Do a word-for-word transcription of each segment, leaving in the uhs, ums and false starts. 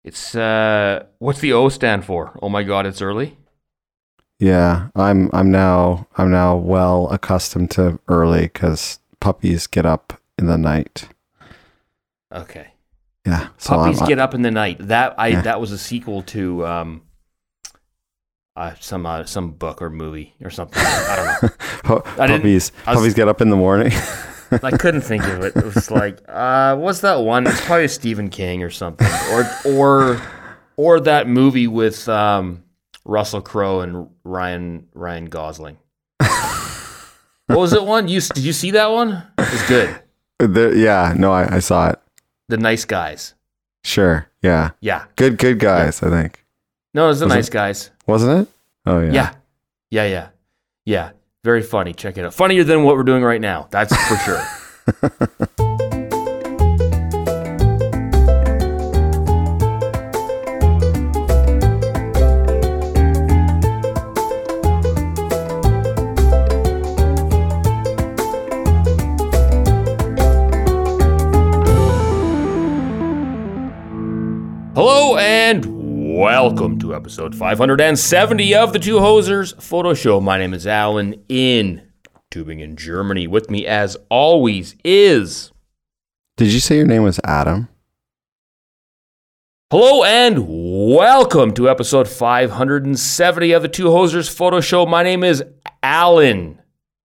It's uh, what's the O stand for? Oh my God, it's early. Yeah, I'm I'm now I'm now well accustomed to early because puppies get up in the night. Okay. Yeah, so Puppies I'm, get up in the night. That I Yeah. that was a sequel to um, uh, some uh, some book or movie or something. I don't know. Pu- I didn't- puppies I was- puppies get up in the morning. I couldn't think of it. It was like, uh, what's that one? It's probably Stephen King or something, or or or that movie with um, Russell Crowe and Ryan Ryan Gosling. What was it? One? You did you see that one? It was good. The- yeah, no, I, I saw it. The Nice Guys. Sure, yeah, Yeah. good good guys. I think No, it was The Was it? Nice Guys. wasn't it? Oh yeah. Yeah. Yeah, yeah. Yeah. Very funny. Check it out. Funnier than what we're doing right now. That's for sure. Hello and welcome to episode five hundred seventy of the Two Hosers Photo Show. My name is Alan in Tübingen, Germany. With me, as always, is... Did you say your name was Adam? Hello and welcome to episode five hundred seventy of the Two Hosers Photo Show. My name is Alan.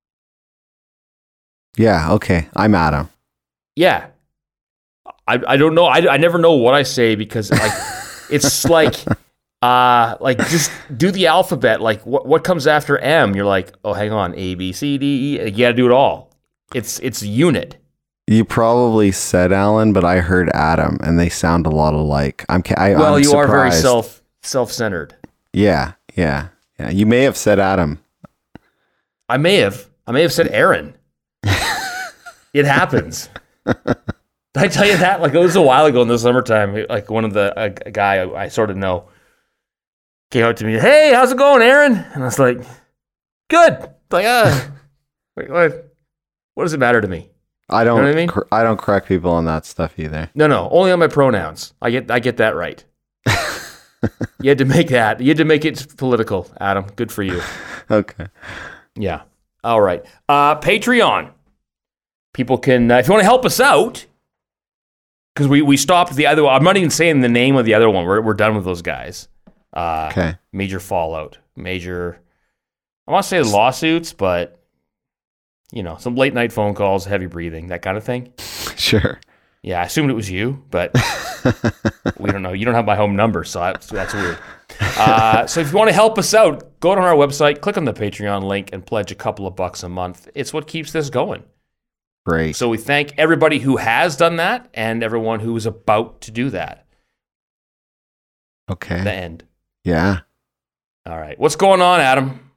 Yeah. Okay. I'm Adam. Yeah. I, I don't know. I, I never know what I say because like it's like uh like just do the alphabet. Like what what comes after M? You're like, oh, hang on, A B C D E. You got to do it all. It's it's unit. You probably said Alan, but I heard Adam, and they sound a lot alike. I'm. ca- I, Well, I'm you are very surprised. self self centered. Yeah. Yeah. Yeah. You may have said Adam. I may have I may have said Aaron. It happens. Did I tell you that? Like it was a while ago in the summertime. Like one of the a, a guy I, I sort of know came out to me. Hey, how's it going, Aaron? And I was like, good. Like, uh, wait, what? What does it matter to me? I don't. know what I mean? cor- I don't correct people on that stuff either. No, no, only on my pronouns. I get I get that right. You had to make that. You had to make it political, Adam. Good for you. Okay. Yeah. All right. Uh, Patreon. People can, uh, if you want to help us out, because we, we stopped the other one. I'm not even saying the name of the other one. We're we're done with those guys. Uh, Okay. Major fallout. Major, I want to say lawsuits, but, you know, some late night phone calls, heavy breathing, that kind of thing. Sure. Yeah, I assumed it was you, but we don't know. You don't have my home number, so that's, that's weird. Uh, so if you want to help us out, go to our website, click on the Patreon link, and pledge a couple of bucks a month. It's what keeps this going. Great. So we thank everybody who has done that and everyone who is about to do that. Okay. The end. Yeah. All right. What's going on, Adam?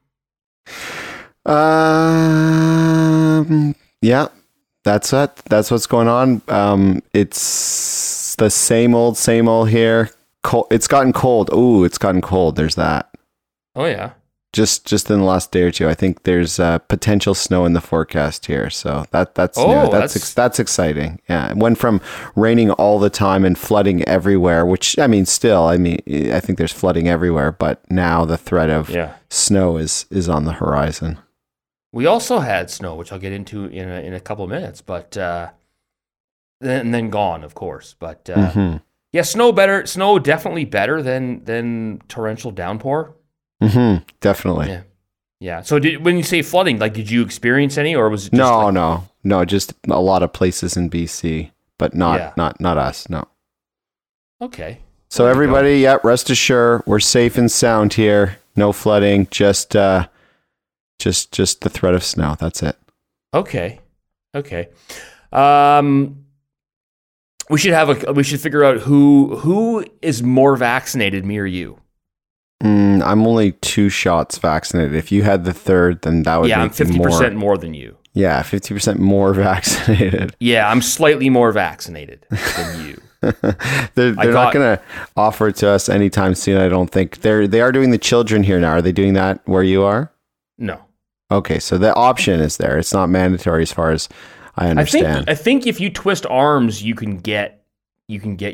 Um. Yeah. That's it. That's what's going on. Um. It's the same old, same old here. Cold. It's gotten cold. Ooh, it's gotten cold. There's that. Oh, yeah. Just, just in the last day or two, I think there's uh, potential snow in the forecast here. So that that's Oh, new. That's that's- ex- that's exciting. Yeah, it went from raining all the time and flooding everywhere. Which I mean, still, I mean, I think there's flooding everywhere. But now the threat of Yeah. snow is is on the horizon. We also had snow, which I'll get into in a, in a couple of minutes, but uh, then, and then gone, of course. But uh, Mm-hmm. yeah, snow better. Snow definitely better than than torrential downpour. Mm-hmm. Definitely. Yeah. Yeah. So did, when you say flooding, like, did you experience any, or was it just No, like, no, no. Just a lot of places in B C, but not Yeah. not not us. No. Okay. So There you go. everybody, yeah, rest assured, we're safe and sound here. No flooding. Just uh, just just the threat of snow. That's it. Okay. Okay. Um, we should have a. We should figure out who who is more vaccinated, me or you. Mm, I'm only two shots vaccinated. If you had the third, then that would Yeah, I'm make you fifty percent more. more than you. Yeah, fifty percent more vaccinated. Yeah, I'm slightly more vaccinated than you. they're they're got- not going to offer it to us anytime soon. I don't think they're they are doing the children here now. Are they doing that where you are? No. Okay, so the option is there. It's not mandatory as far as I I understand. think I think if you twist arms, you can get you can get your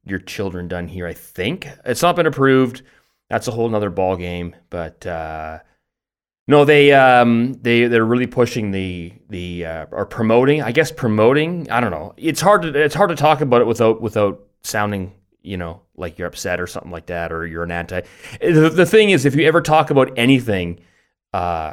your children done here. I think it's not been approved. That's a whole nother ball game. But uh, no, they um, they they're really pushing the the uh, or promoting. I guess promoting. I don't know. It's hard to it's hard to talk about it without without sounding, you know, like you're upset or something like that, or you're an anti. The, the thing is, if you ever talk about anything, uh,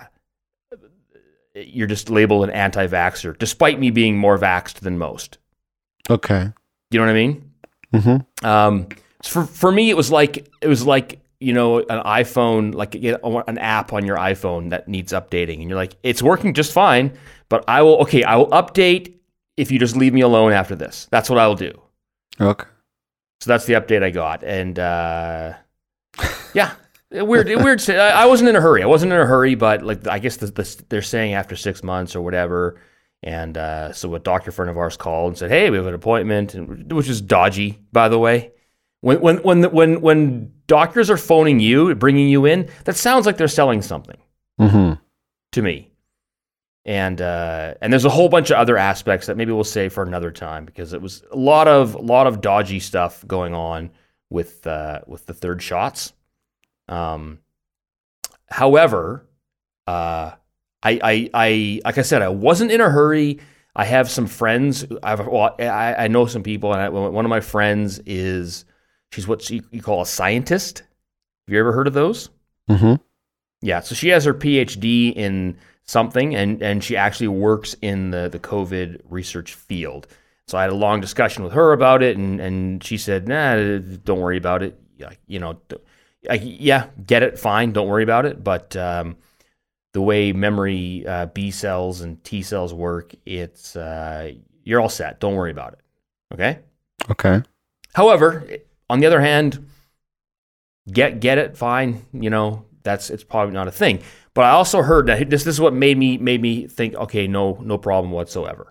you're just labeled an anti-vaxxer, despite me being more vaxxed than most. Okay. You know what I mean? Mm-hmm. Um, for for me, it was like it was like you know an iPhone, like you know, an app on your iPhone that needs updating, and you're like, it's working just fine, but I will okay, I will update if you just leave me alone after this. That's what I will do. Okay. So that's the update I got, and uh, yeah, weird, weird. I wasn't in a hurry. I wasn't in a hurry, but like I guess the, the, they're saying after six months or whatever. And uh, so a doctor friend of ours called and said, "Hey, we have an appointment," and, which is dodgy, by the way. When when when when when doctors are phoning you, bringing you in, that sounds like they're selling something mm-hmm. to me. And uh, and there's a whole bunch of other aspects that maybe we'll save for another time, because it was a lot of a lot of dodgy stuff going on with uh, with the third shots. Um, however, uh, I, I I like I said, I wasn't in a hurry. I have some friends. I've well, I, I know some people, and I, one of my friends is she's what you, you call a scientist. Have you ever heard of those? Mm-hmm. Yeah, so she has her P H D in something, and, and she actually works in the, the COVID research field. So I had a long discussion with her about it, and, and she said, nah, don't worry about it. You know, I, yeah, get it, fine, don't worry about it. But um, the way memory uh, B cells and T cells work, it's uh, you're all set. Don't worry about it. Okay? Okay. However, on the other hand, get get it, fine. You know, that's it's probably not a thing. But I also heard that this, this is what made me made me think, okay, no no problem whatsoever.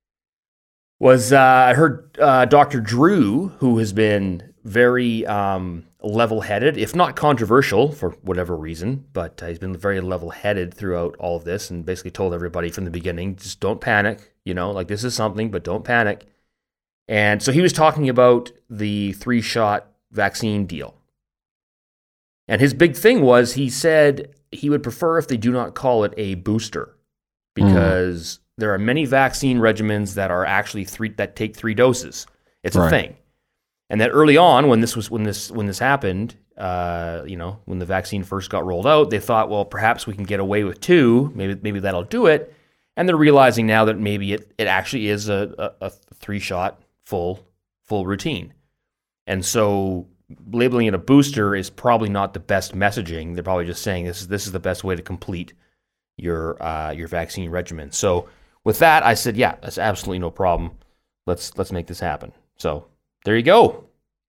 Was uh, I heard uh, Doctor Drew, who has been very um, level-headed, if not controversial for whatever reason, but uh, he's been very level-headed throughout all of this, and basically told everybody from the beginning, just don't panic. You know, like this is something, but don't panic. And so he was talking about the three-shot vaccine deal. And his big thing was, he said he would prefer if they do not call it a booster, because mm. there are many vaccine regimens that are actually three that take three doses. It's a right. thing. And that early on, when this was when this when this happened, uh, you know, when the vaccine first got rolled out, they thought, well, perhaps we can get away with two. Maybe maybe that'll do it. And they're realizing now that maybe it, it actually is a, a, a three-shot full full routine. And so labeling it a booster is probably not the best messaging. They're probably just saying this is this is the best way to complete your uh, your vaccine regimen. So with that, I said, yeah, that's absolutely no problem. Let's let's make this happen. So there you go.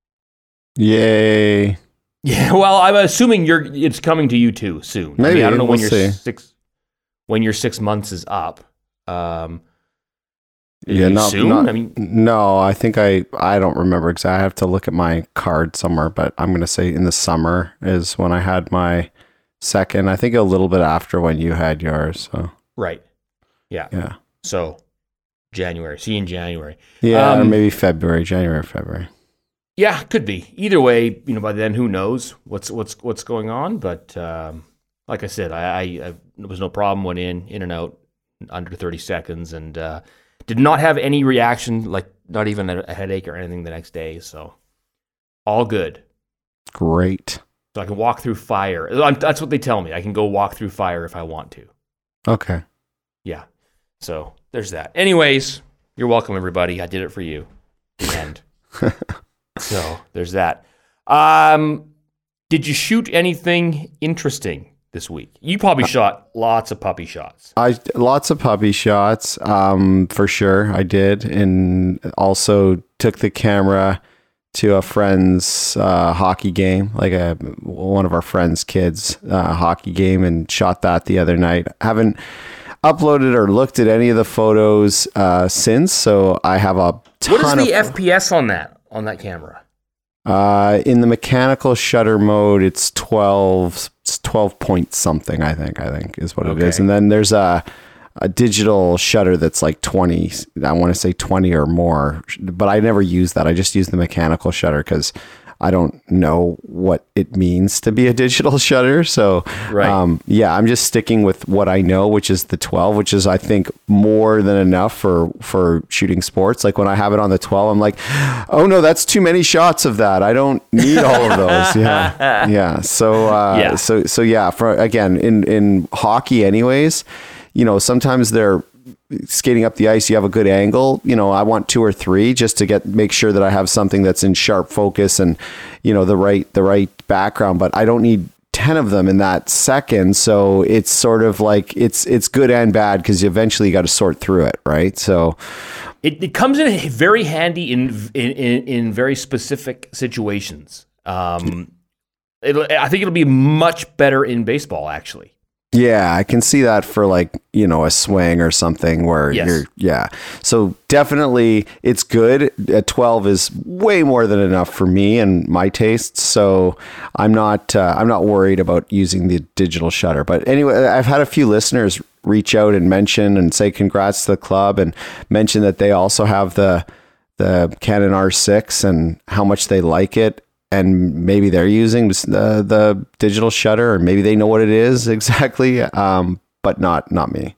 Yay! Yeah. Well, I'm assuming you're it's coming to you too soon. Maybe. I mean, I don't know we'll when your see. six when your six months is up. Um, Yeah, not, soon. not, I mean, no, I think I, I don't remember exactly. I have to look at my card somewhere, but I'm going to say in the summer is when I had my second. I think a little bit after when you had yours. So right. Yeah. Yeah. So January. See you in January. Yeah, um, or maybe February, January, February. Yeah, could be. Either way, you know, by then, who knows what's what's what's going on? But um, like I said, I, I, I there was no problem. Went in, in and out, under thirty seconds, and. Uh, Did not have any reaction, like not even a, a headache or anything the next day. So all good. Great. So I can walk through fire. That's what they tell me. I can go walk through fire if I want to. Okay. Yeah. So there's that. Anyways, you're welcome, everybody. I did it for you. The end. So there's that. Um, did you shoot anything interesting this week? You probably shot lots of puppy shots. I lots of puppy shots, um, for sure. I did, and also took the camera to a friend's uh, hockey game, like a one of our friends' kids' uh, hockey game, and shot that the other night. Haven't uploaded or looked at any of the photos uh, since, so I have a ton of. What is the F P S on that on that camera? Uh, in the mechanical shutter mode, it's twelve. It's twelve point something. I think. I think is what okay. it is. And then there's a a digital shutter that's like twenty. I want to say twenty or more, but I never use that. I just use the mechanical shutter because I don't know what it means to be a digital shutter. So, right. um, yeah, I'm just sticking with what I know, which is the twelve, which is, I think, more than enough for, for shooting sports. Like when I have it on the twelve, I'm like, oh no, that's too many shots of that. I don't need all of those. Yeah. Yeah. So, uh, yeah. so, so yeah, for, again, in, in hockey anyways, you know, sometimes they're skating up the ice, you have a good angle, you know, I want two or three just to get, make sure that I have something that's in sharp focus and, you know, the right, the right background, but I don't need ten of them in that second. So it's sort of like, it's, it's good and bad because you eventually got to sort through it. Right. So it, it comes in very handy in, in, in, in very specific situations. Um, it'll, I think it'll be much better in baseball, actually. Yeah, I can see that for like, you know, a swing or something where yes. you're, yeah. So definitely it's good. A twelve is way more than enough for me and my tastes. So I'm not, uh, I'm not worried about using the digital shutter. But anyway, I've had a few listeners reach out and mention and say congrats to the club and mention that they also have the, the Canon R six and how much they like it. And maybe they're using the the digital shutter, or maybe they know what it is exactly, um, but not not me.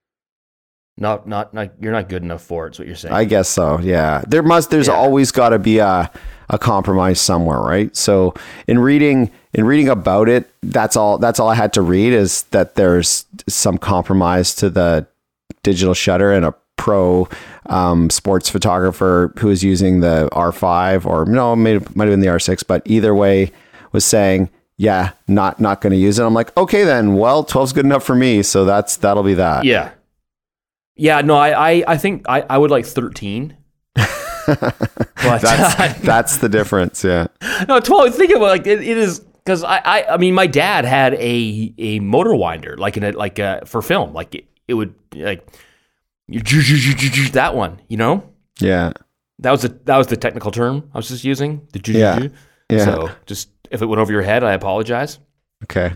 Not not not you're not good enough for it. Is what you're saying? I guess so. Yeah, there must. There's yeah. always got to be a a compromise somewhere, right? So in reading in reading about it, that's all. That's all I had to read is that there's some compromise to the digital shutter and a pro um, sports photographer who was using the R five or no, it might have been the R six, but either way was saying, yeah, not, not going to use it. I'm like, okay, then, well, twelve's good enough for me. So that's, that'll be that. Yeah. Yeah. No, I, I, I think I, I would like thirteen. But that's, that's the difference. Yeah. No, twelve, think about like, it, it is, cause I, I, I mean, my dad had a, a motor winder, like in a, like uh for film, like it, it would like, that one, you know? Yeah. That was a that was the technical term I was just using. The yeah. yeah. So just if it went over your head, I apologize. Okay.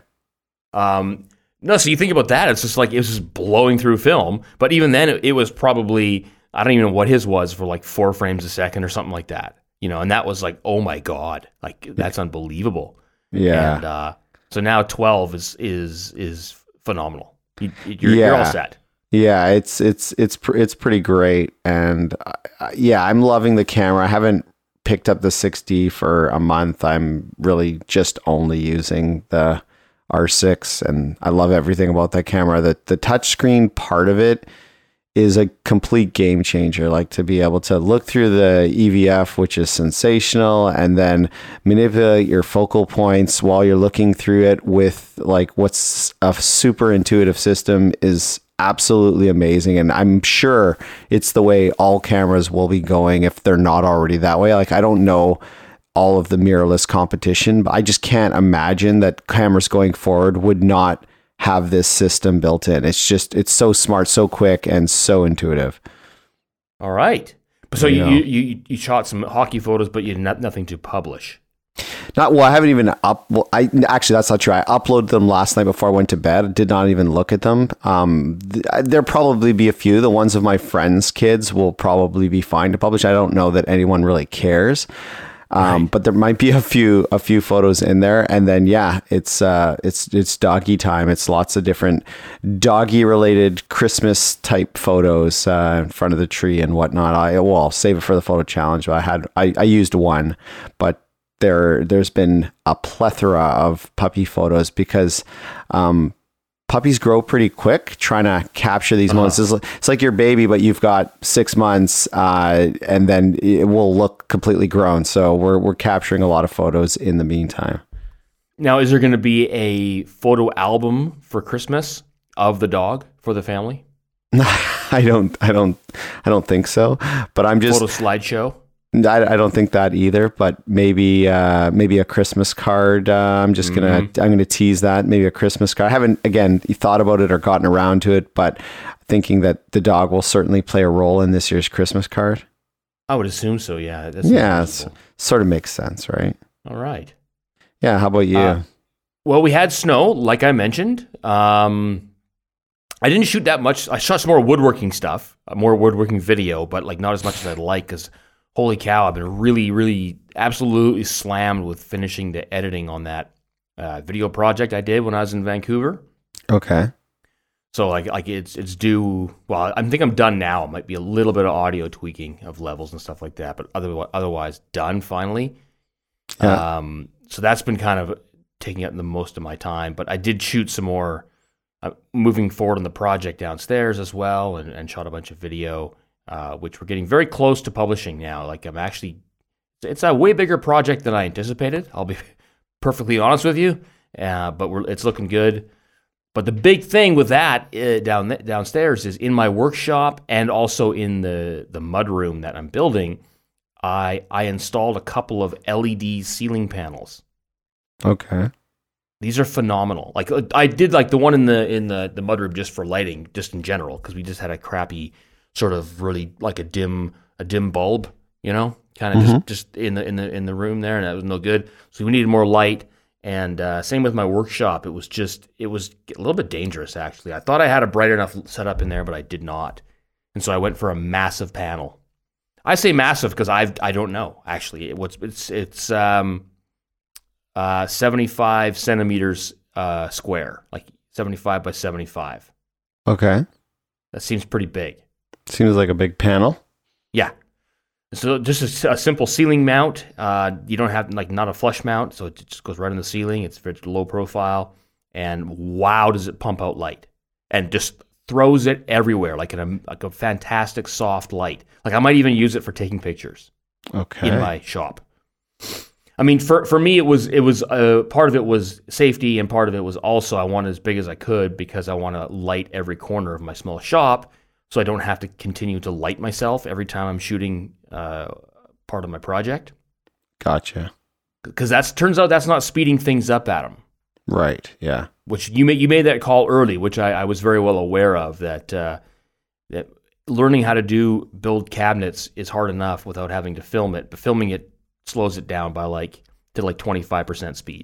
Um no, so you think about that, it's just like it was just blowing through film. But even then it, it was probably I don't even know what his was for like four frames a second or something like that. You know, and that was like, oh my God, like that's unbelievable. Yeah. And uh so now twelve is is is phenomenal. You, you're, yeah. you're all set. Yeah, it's it's it's it's pretty great, and uh, yeah, I'm loving the camera. I haven't picked up the six D for a month. I'm really just only using the R six, and I love everything about that camera. The the touchscreen part of it is a complete game changer. Like to be able to look through the E V F, which is sensational, and then manipulate your focal points while you're looking through it with like what's a super intuitive system is absolutely amazing. And I'm sure it's the way all cameras will be going if they're not already that way. Like I don't know all of the mirrorless competition, but I just can't imagine that cameras going forward would not have this system built in. It's just, it's so smart, so quick, and so intuitive. All right. So you, you, you, you shot some hockey photos, but you had nothing to publish. Not well. I haven't even up. Well, I actually that's not true. I uploaded them last night before I went to bed. I did not even look at them. Um, th- there'll probably be a few. The ones of my friends' kids will probably be fine to publish. I don't know that anyone really cares. Um, right. But there might be a few a few photos in there, and then yeah, it's uh, it's it's doggy time. It's lots of different doggy related Christmas type photos uh, in front of the tree and whatnot. I well, I'll save it for the photo challenge. I had I, I used one, but there there's been a plethora of puppy photos because um, puppies grow pretty quick. Trying to capture these uh-huh. moments, it's, it's like your baby, but you've got six months, uh, and then it will look completely grown. So we're we're capturing a lot of photos in the meantime. Now, is there going to be a photo album for Christmas of the dog for the family? I don't, I don't, I don't think so. But I'm just photo slideshow. I, I don't think that either, but maybe uh, maybe a Christmas card. Uh, I'm just gonna mm-hmm. I'm gonna tease that. Maybe a Christmas card. I haven't again thought about it or gotten around to it, but thinking that the dog will certainly play a role in this year's Christmas card. I would assume so. Yeah. That's yeah, it sort of makes sense, right? All right. Yeah. How about you? Uh, well, we had snow, like I mentioned. Um, I didn't shoot that much. I shot some more woodworking stuff, uh, more woodworking video, but like not as much as I'd like because holy cow, I've been really, really absolutely slammed with finishing the editing on that uh, video project I did when I was in Vancouver. Okay. So like like it's it's due. Well, I think I'm done now. It might be a little bit of audio tweaking of levels and stuff like that, but otherwise, otherwise done finally. Yeah. Um, so that's been kind of taking up the most of my time. But I did shoot some more. Uh, moving forward on the project downstairs as well, and, and shot a bunch of video, uh, which we're getting very close to publishing now. Like I'm actually, it's a way bigger project than I anticipated. I'll be perfectly honest with you, uh, but we're, it's looking good. But the big thing with that uh, down downstairs is in my workshop and also in the the mud room that I'm building. I I installed a couple of L E D ceiling panels. Okay. These are phenomenal. Like I did like the one in the in the, the mudroom just for lighting, just in general, because we just had a crappy sort of really like a dim a dim bulb, you know, kind of mm-hmm. just, just in the in the in the room there, and that was no good. So we needed more light. And uh, same with my workshop. It was just it was a little bit dangerous actually. I thought I had a bright enough setup in there, but I did not. And so I went for a massive panel. I say massive because I I don't know actually. It, what's it's it's um. Uh, seventy-five centimeters uh, square, like seventy-five by seventy-five. Okay. That seems pretty big. Seems like a big panel. Yeah. So just a, a simple ceiling mount. Uh, you don't have, like, not a flush mount, so it just goes right in the ceiling. It's very low profile. And wow, does it pump out light. And just throws it everywhere, like, in a, like a fantastic soft light. Like, I might even use it for taking pictures. Okay. In my shop. I mean, for, for me, it was it was uh, part of it was safety, and part of it was also I wanted as big as I could because I want to light every corner of my small shop, so I don't have to continue to light myself every time I'm shooting uh, part of my project. Gotcha. Because that's turns out that's not speeding things up, Adam. Right. Yeah. Which you made you made that call early, which I, I was very well aware of. That uh, that learning how to do build cabinets is hard enough without having to film it, but filming it slows it down by like to like twenty-five percent speed.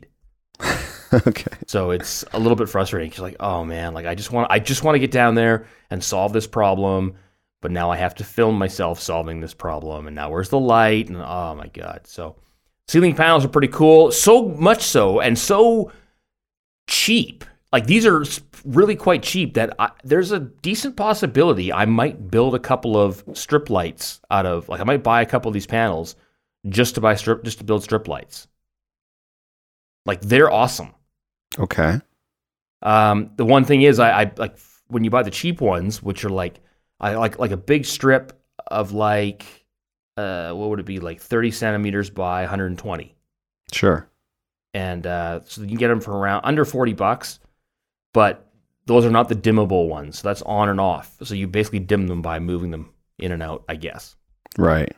Okay. So it's a little bit frustrating because like, oh man, like I just want I just want to get down there and solve this problem, but now I have to film myself solving this problem, and now where's the light? And oh my god. So ceiling panels are pretty cool, so much so and so cheap. Like these are really quite cheap that I, there's a decent possibility I might build a couple of strip lights out of like I might buy a couple of these panels just to buy strip, just to build strip lights. Like they're awesome. Okay. Um, the one thing is, I, I like when you buy the cheap ones, which are like, I like like a big strip of like, uh, what would it be like thirty centimeters by one hundred twenty. Sure. And uh, so you can get them for around under forty bucks, but those are not the dimmable ones. So that's on and off. So you basically dim them by moving them in and out, I guess. Right.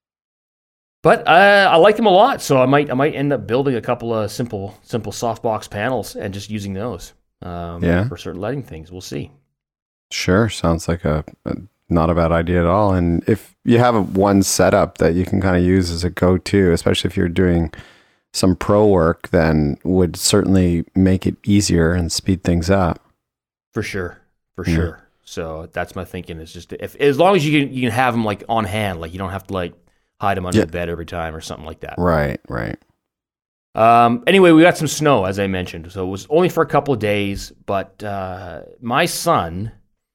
But uh, I like them a lot, so I might I might end up building a couple of simple simple softbox panels and just using those um, yeah. for certain lighting things. We'll see. Sure, sounds like a, a not a bad idea at all. And if you have a, one setup that you can kind of use as a go-to, especially if you're doing some pro work, then would certainly make it easier and speed things up. For sure, for yeah. sure. So that's my thinking. Is just if as long as you can you can have them like on hand, like you don't have to like hide them under yeah. the bed every time or something like that. Right, right. Um, anyway, we got some snow, as I mentioned. So it was only for a couple of days, but uh, my son,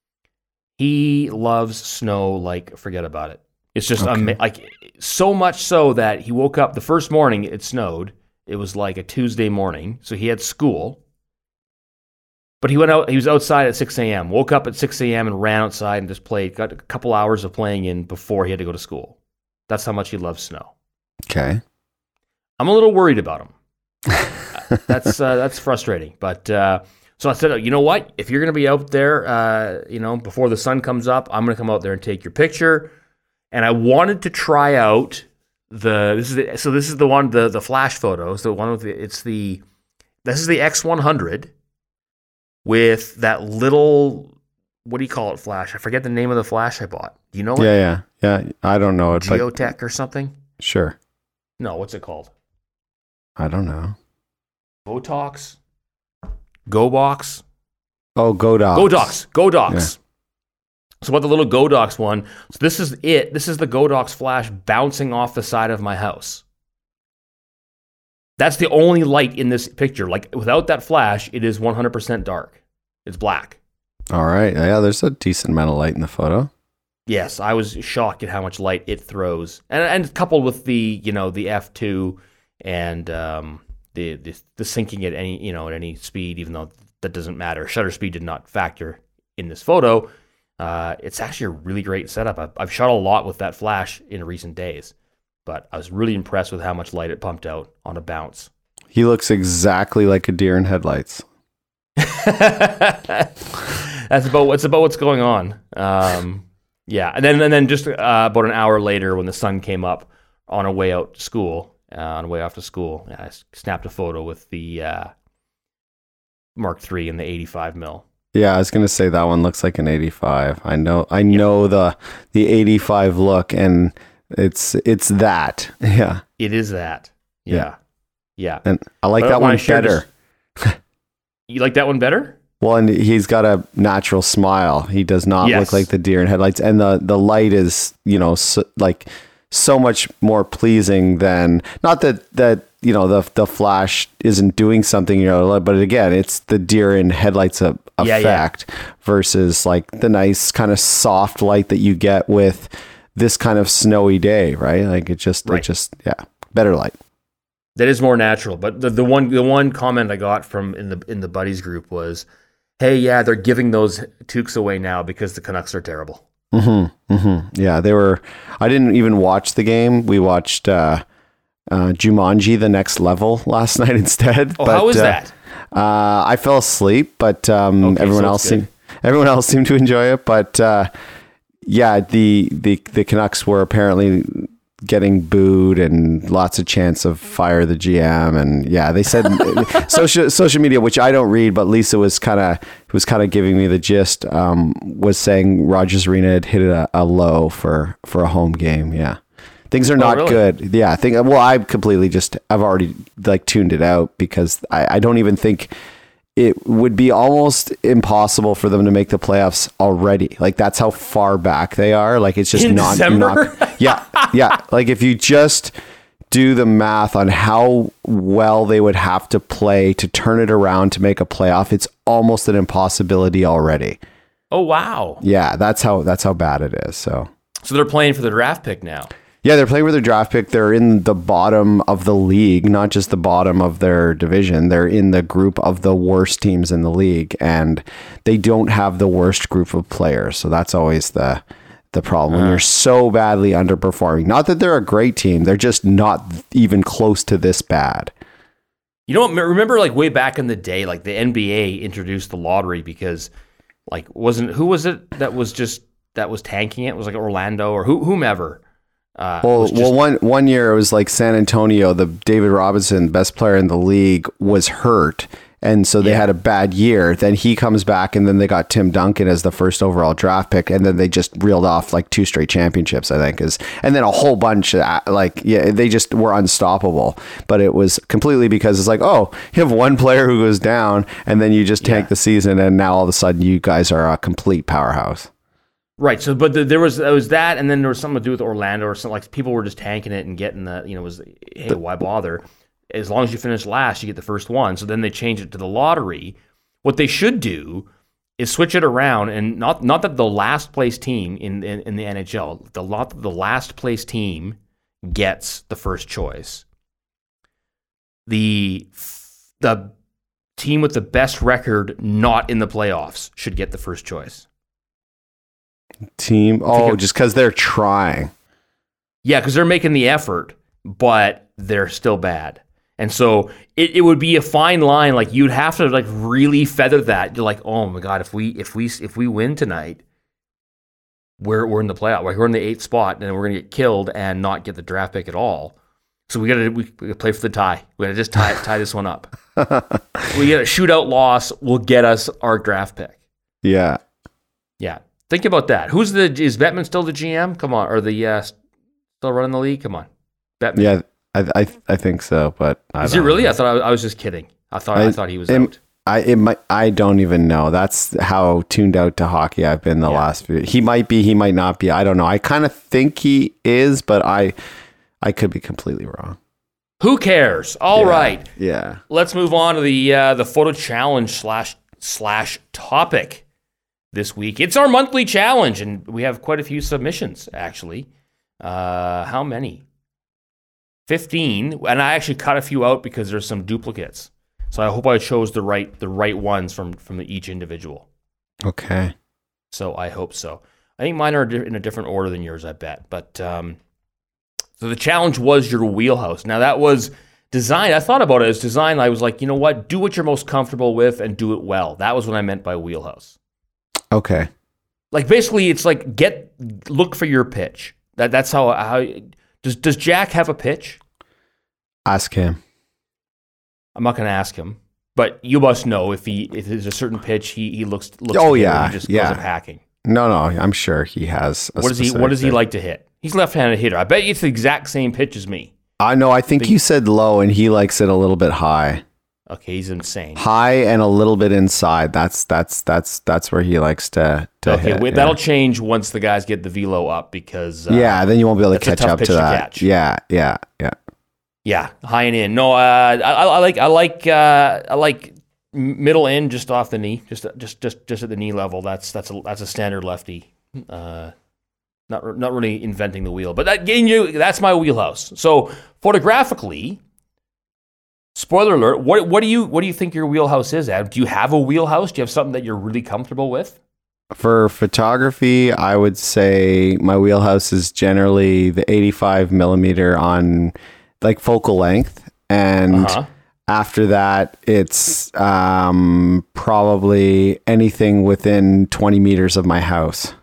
he loves snow like forget about it. It's just okay. um, like so much so that he woke up the first morning it snowed. It was like a Tuesday morning, so he had school. But he went out. He was outside at six a.m. Woke up at six a.m. and ran outside and just played. Got a couple hours of playing in before he had to go to school. That's how much he loves snow. Okay. I'm a little worried about him. that's uh, that's frustrating. But uh, so I said, you know what? If you're going to be out there, uh, you know, before the sun comes up, I'm going to come out there and take your picture. And I wanted to try out the this is the, so this is the one the the flash photos. The one with the, it's the this is the X one hundred with that little. What do you call it? Flash? I forget the name of the flash I bought. Do you know it? Yeah, yeah, yeah. I don't know it. Geotech or something? Sure. No, what's it called? I don't know. Botox? GoBox? Oh, Godox. Godox. Godox. Yeah. So what the little Godox one, so this is it. This is the Godox flash bouncing off the side of my house. That's the only light in this picture. Like, without that flash, it is one hundred percent dark. It's black. All right. Yeah, there's a decent amount of light in the photo. Yes, I was shocked at how much light it throws. And and coupled with the, you know, the F two and um, the, the the syncing at any, you know, at any speed, even though that doesn't matter. Shutter speed did not factor in this photo. Uh, it's actually a really great setup. I've, I've shot a lot with that flash in recent days, but I was really impressed with how much light it pumped out on a bounce. He looks exactly like a deer in headlights. That's about what's about what's going on. Um, yeah, and then and then just uh, about an hour later, when the sun came up on our way out to school, uh, on our way off to school, I snapped a photo with the uh, Mark three and the eighty-five mil. Yeah, I was gonna say that one looks like an eighty-five. I know, I know yeah. the the eighty-five look, and it's it's that. Yeah, it is that. Yeah, yeah, yeah. And I like but that one better. This, you like that one better? Well, and he's got a natural smile. He does not yes. look like the deer in headlights, and the the light is, you know, so, like so much more pleasing than, not that that you know the the flash isn't doing something, you know, but again, it's the deer in headlights a, effect yeah, yeah. versus like the nice kind of soft light that you get with this kind of snowy day, right? Like it just right. it just yeah, better light. That is more natural. But the, the one the one comment I got from in the in the buddies group was, hey, yeah, they're giving those toques away now because the Canucks are terrible. Mm-hmm, mm-hmm. Yeah, they were. I didn't even watch the game. We watched uh, uh, Jumanji: The Next Level last night instead. Oh, but, how was uh, that? Uh, I fell asleep, but um, okay, everyone so else seemed everyone else seemed to enjoy it. But uh, yeah, the the the Canucks were apparently getting booed and lots of chants of fire the G M, and yeah, they said social social media, which I don't read, but Lisa was kind of was kind of giving me the gist. Um, was saying Rogers Arena had hit a, a low for for a home game. Yeah, things are not oh, really? good. Yeah, I think. Well, I completely just I've already like tuned it out because I, I don't even think it would be almost impossible for them to make the playoffs already. Like that's how far back they are. Like it's just In not, December? not yeah, yeah. Like if you just do the math on how well they would have to play to turn it around to make a playoff, it's almost an impossibility already. Oh, wow. Yeah, that's how that's how bad it is. So So they're playing for the draft pick now. Yeah, they're playing with their draft pick. They're in the bottom of the league, not just the bottom of their division. They're in the group of the worst teams in the league, and they don't have the worst group of players. So that's always the the problem when uh, you're so badly underperforming. Not that they're a great team. They're just not even close to this bad. You know what? Remember like way back in the day, like the N B A introduced the lottery because like wasn't, who was it that was just, that was tanking it? It was like Orlando or who, whomever. Uh, well, just, well, one one year it was like San Antonio. The David Robinson, best player in the league, was hurt, and so they yeah. had a bad year. Then he comes back, and then they got Tim Duncan as the first overall draft pick, and then they just reeled off like two straight championships, I think, is, and then a whole bunch. Of, like, yeah, they just were unstoppable. But it was completely because it's like, oh, you have one player who goes down, and then you just tank yeah. the season, and now all of a sudden you guys are a complete powerhouse. Right. So, but the, there was there was that, and then there was something to do with Orlando, or something like people were just tanking it and getting the, you know, was hey, the, why bother? As long as you finish last, you get the first one. So then they changed it to the lottery. What they should do is switch it around, and not not that the last place team in in, in the N H L, the lot the last place team gets the first choice. The the team with the best record not in the playoffs should get the first choice. Team oh just because they're trying yeah because they're making the effort, but they're still bad, and so it, it would be a fine line. Like you'd have to like really feather that. You're like, oh my god, if we if we if we win tonight, we're we're in the playoff, we're in the eighth spot, and we're gonna get killed and not get the draft pick at all. So we gotta we, we gotta play for the tie. We gotta just tie tie this one up. We get a shootout loss will get us our draft pick. Yeah, yeah. Think about that. Who's the is Bettman still the G M? Come on, or the uh, still running the league? Come on, Bettman. Yeah, I I, I think so, but I is he really? Know. I thought I, I was just kidding. I thought I, I thought he was it, out. I it might I don't even know. That's how tuned out to hockey I've been the yeah. last few. He might be, he might not be. I don't know. I kind of think he is, but I I could be completely wrong. Who cares? All yeah, right. Yeah. Let's move on to the uh, the photo challenge slash slash topic this week. It's our monthly challenge, and we have quite a few submissions actually. Uh, how many? fifteen, and I actually cut a few out because there's some duplicates. So I hope I chose the right the right ones from from the, each individual. Okay. So I hope so. I think mine are in a different order than yours, I bet. But um, so the challenge was your wheelhouse. Now that was designed. I thought about it as designed. I was like, you know what? Do what you're most comfortable with and do it well. That was what I meant by wheelhouse. Okay. Like basically, it's like get look for your pitch. That that's how how does does Jack have a pitch? Ask him. I'm not going to ask him, but you must know if he if there's a certain pitch he he looks looks. Oh yeah, he just yeah. goes up hacking. No, no, I'm sure he has. A what does he What does he like to hit? He's a left-handed hitter. I bet you it's the exact same pitch as me. I know. I think Big, you said low, and he likes it a little bit high. Okay, he's insane. High and a little bit inside. That's that's that's that's where he likes to. to okay, hit, wait, yeah. that'll change once the guys get the velo up because uh, yeah, then you won't be able to catch up to, to that. Catch. Yeah, yeah, yeah. Yeah, high and in. No, uh, I, I like I like uh, I like middle in, just off the knee, just just just just at the knee level. That's that's a that's a standard lefty. Uh, not not really inventing the wheel, but that getting you that's my wheelhouse. So photographically, spoiler alert. What what do you what do you think your wheelhouse is, Adam? Do you have a wheelhouse? Do you have something that you're really comfortable with? For photography, I would say my wheelhouse is generally the eighty-five millimeter on like focal length, and uh-huh. after that, it's um, probably anything within twenty meters of my house.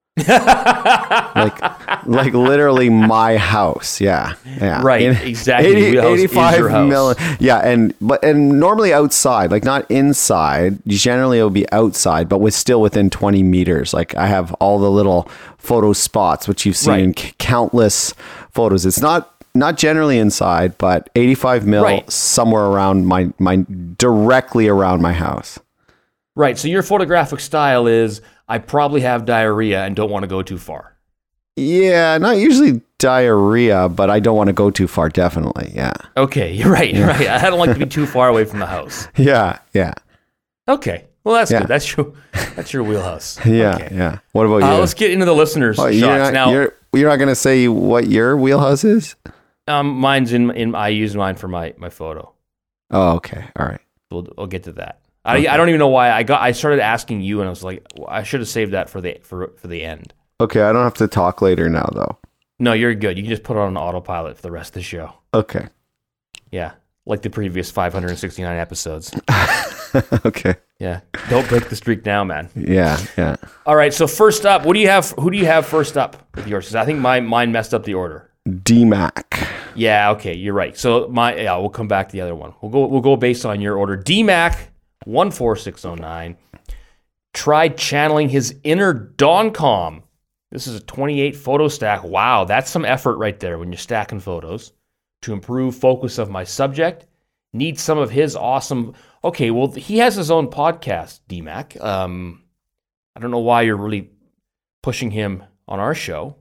like, like literally my house. Yeah, yeah. Right. In, exactly. eighty, eighty-five million. Yeah, and but and normally outside, like not inside. Generally, it would be outside, but with still within twenty meters. Like I have all the little photo spots, which you've seen right. in c- countless photos. It's not. Not generally inside, but eighty-five mil right. somewhere around my, my directly around my house. Right. So your photographic style is I probably have diarrhea and don't want to go too far. Yeah, not usually diarrhea, but I don't want to go too far. Definitely. Yeah. Okay. You're right. You're right. I don't like to be too far away from the house. Yeah. Yeah. Okay. Well, that's yeah. good. That's your that's your wheelhouse. Yeah. Okay. Yeah. What about you? Uh, let's get into the listeners' oh, shots you're not, now. You're, you're not going to say what your wheelhouse is? Um, mine's in in. I use mine for my, my photo. Oh, okay, all right. We'll we'll get to that. Okay. I I don't even know why I got. I started asking you, and I was like, well, I should have saved that for the for for the end. Okay, I don't have to talk later now, though. No, you're good. You can just put it on autopilot for the rest of the show. Okay. Yeah, like the previous five hundred sixty-nine episodes. Okay. Yeah, don't break the streak now, man. Yeah, yeah. All right. So first up, what do you have? Who do you have first up with yours? Because I think my mine messed up the order. D-Mac. Yeah, okay, you're right. So my yeah, we'll come back to the other one. We'll go we'll go based on your order. D-Mac one four six oh nine tried channeling his inner Doncom. This is a twenty-eight photo stack. Wow, that's some effort right there when you're stacking photos. To improve focus of my subject, need some of his awesome. Okay, well he has his own podcast, D-Mac. Um, I don't know why you're really pushing him on our show.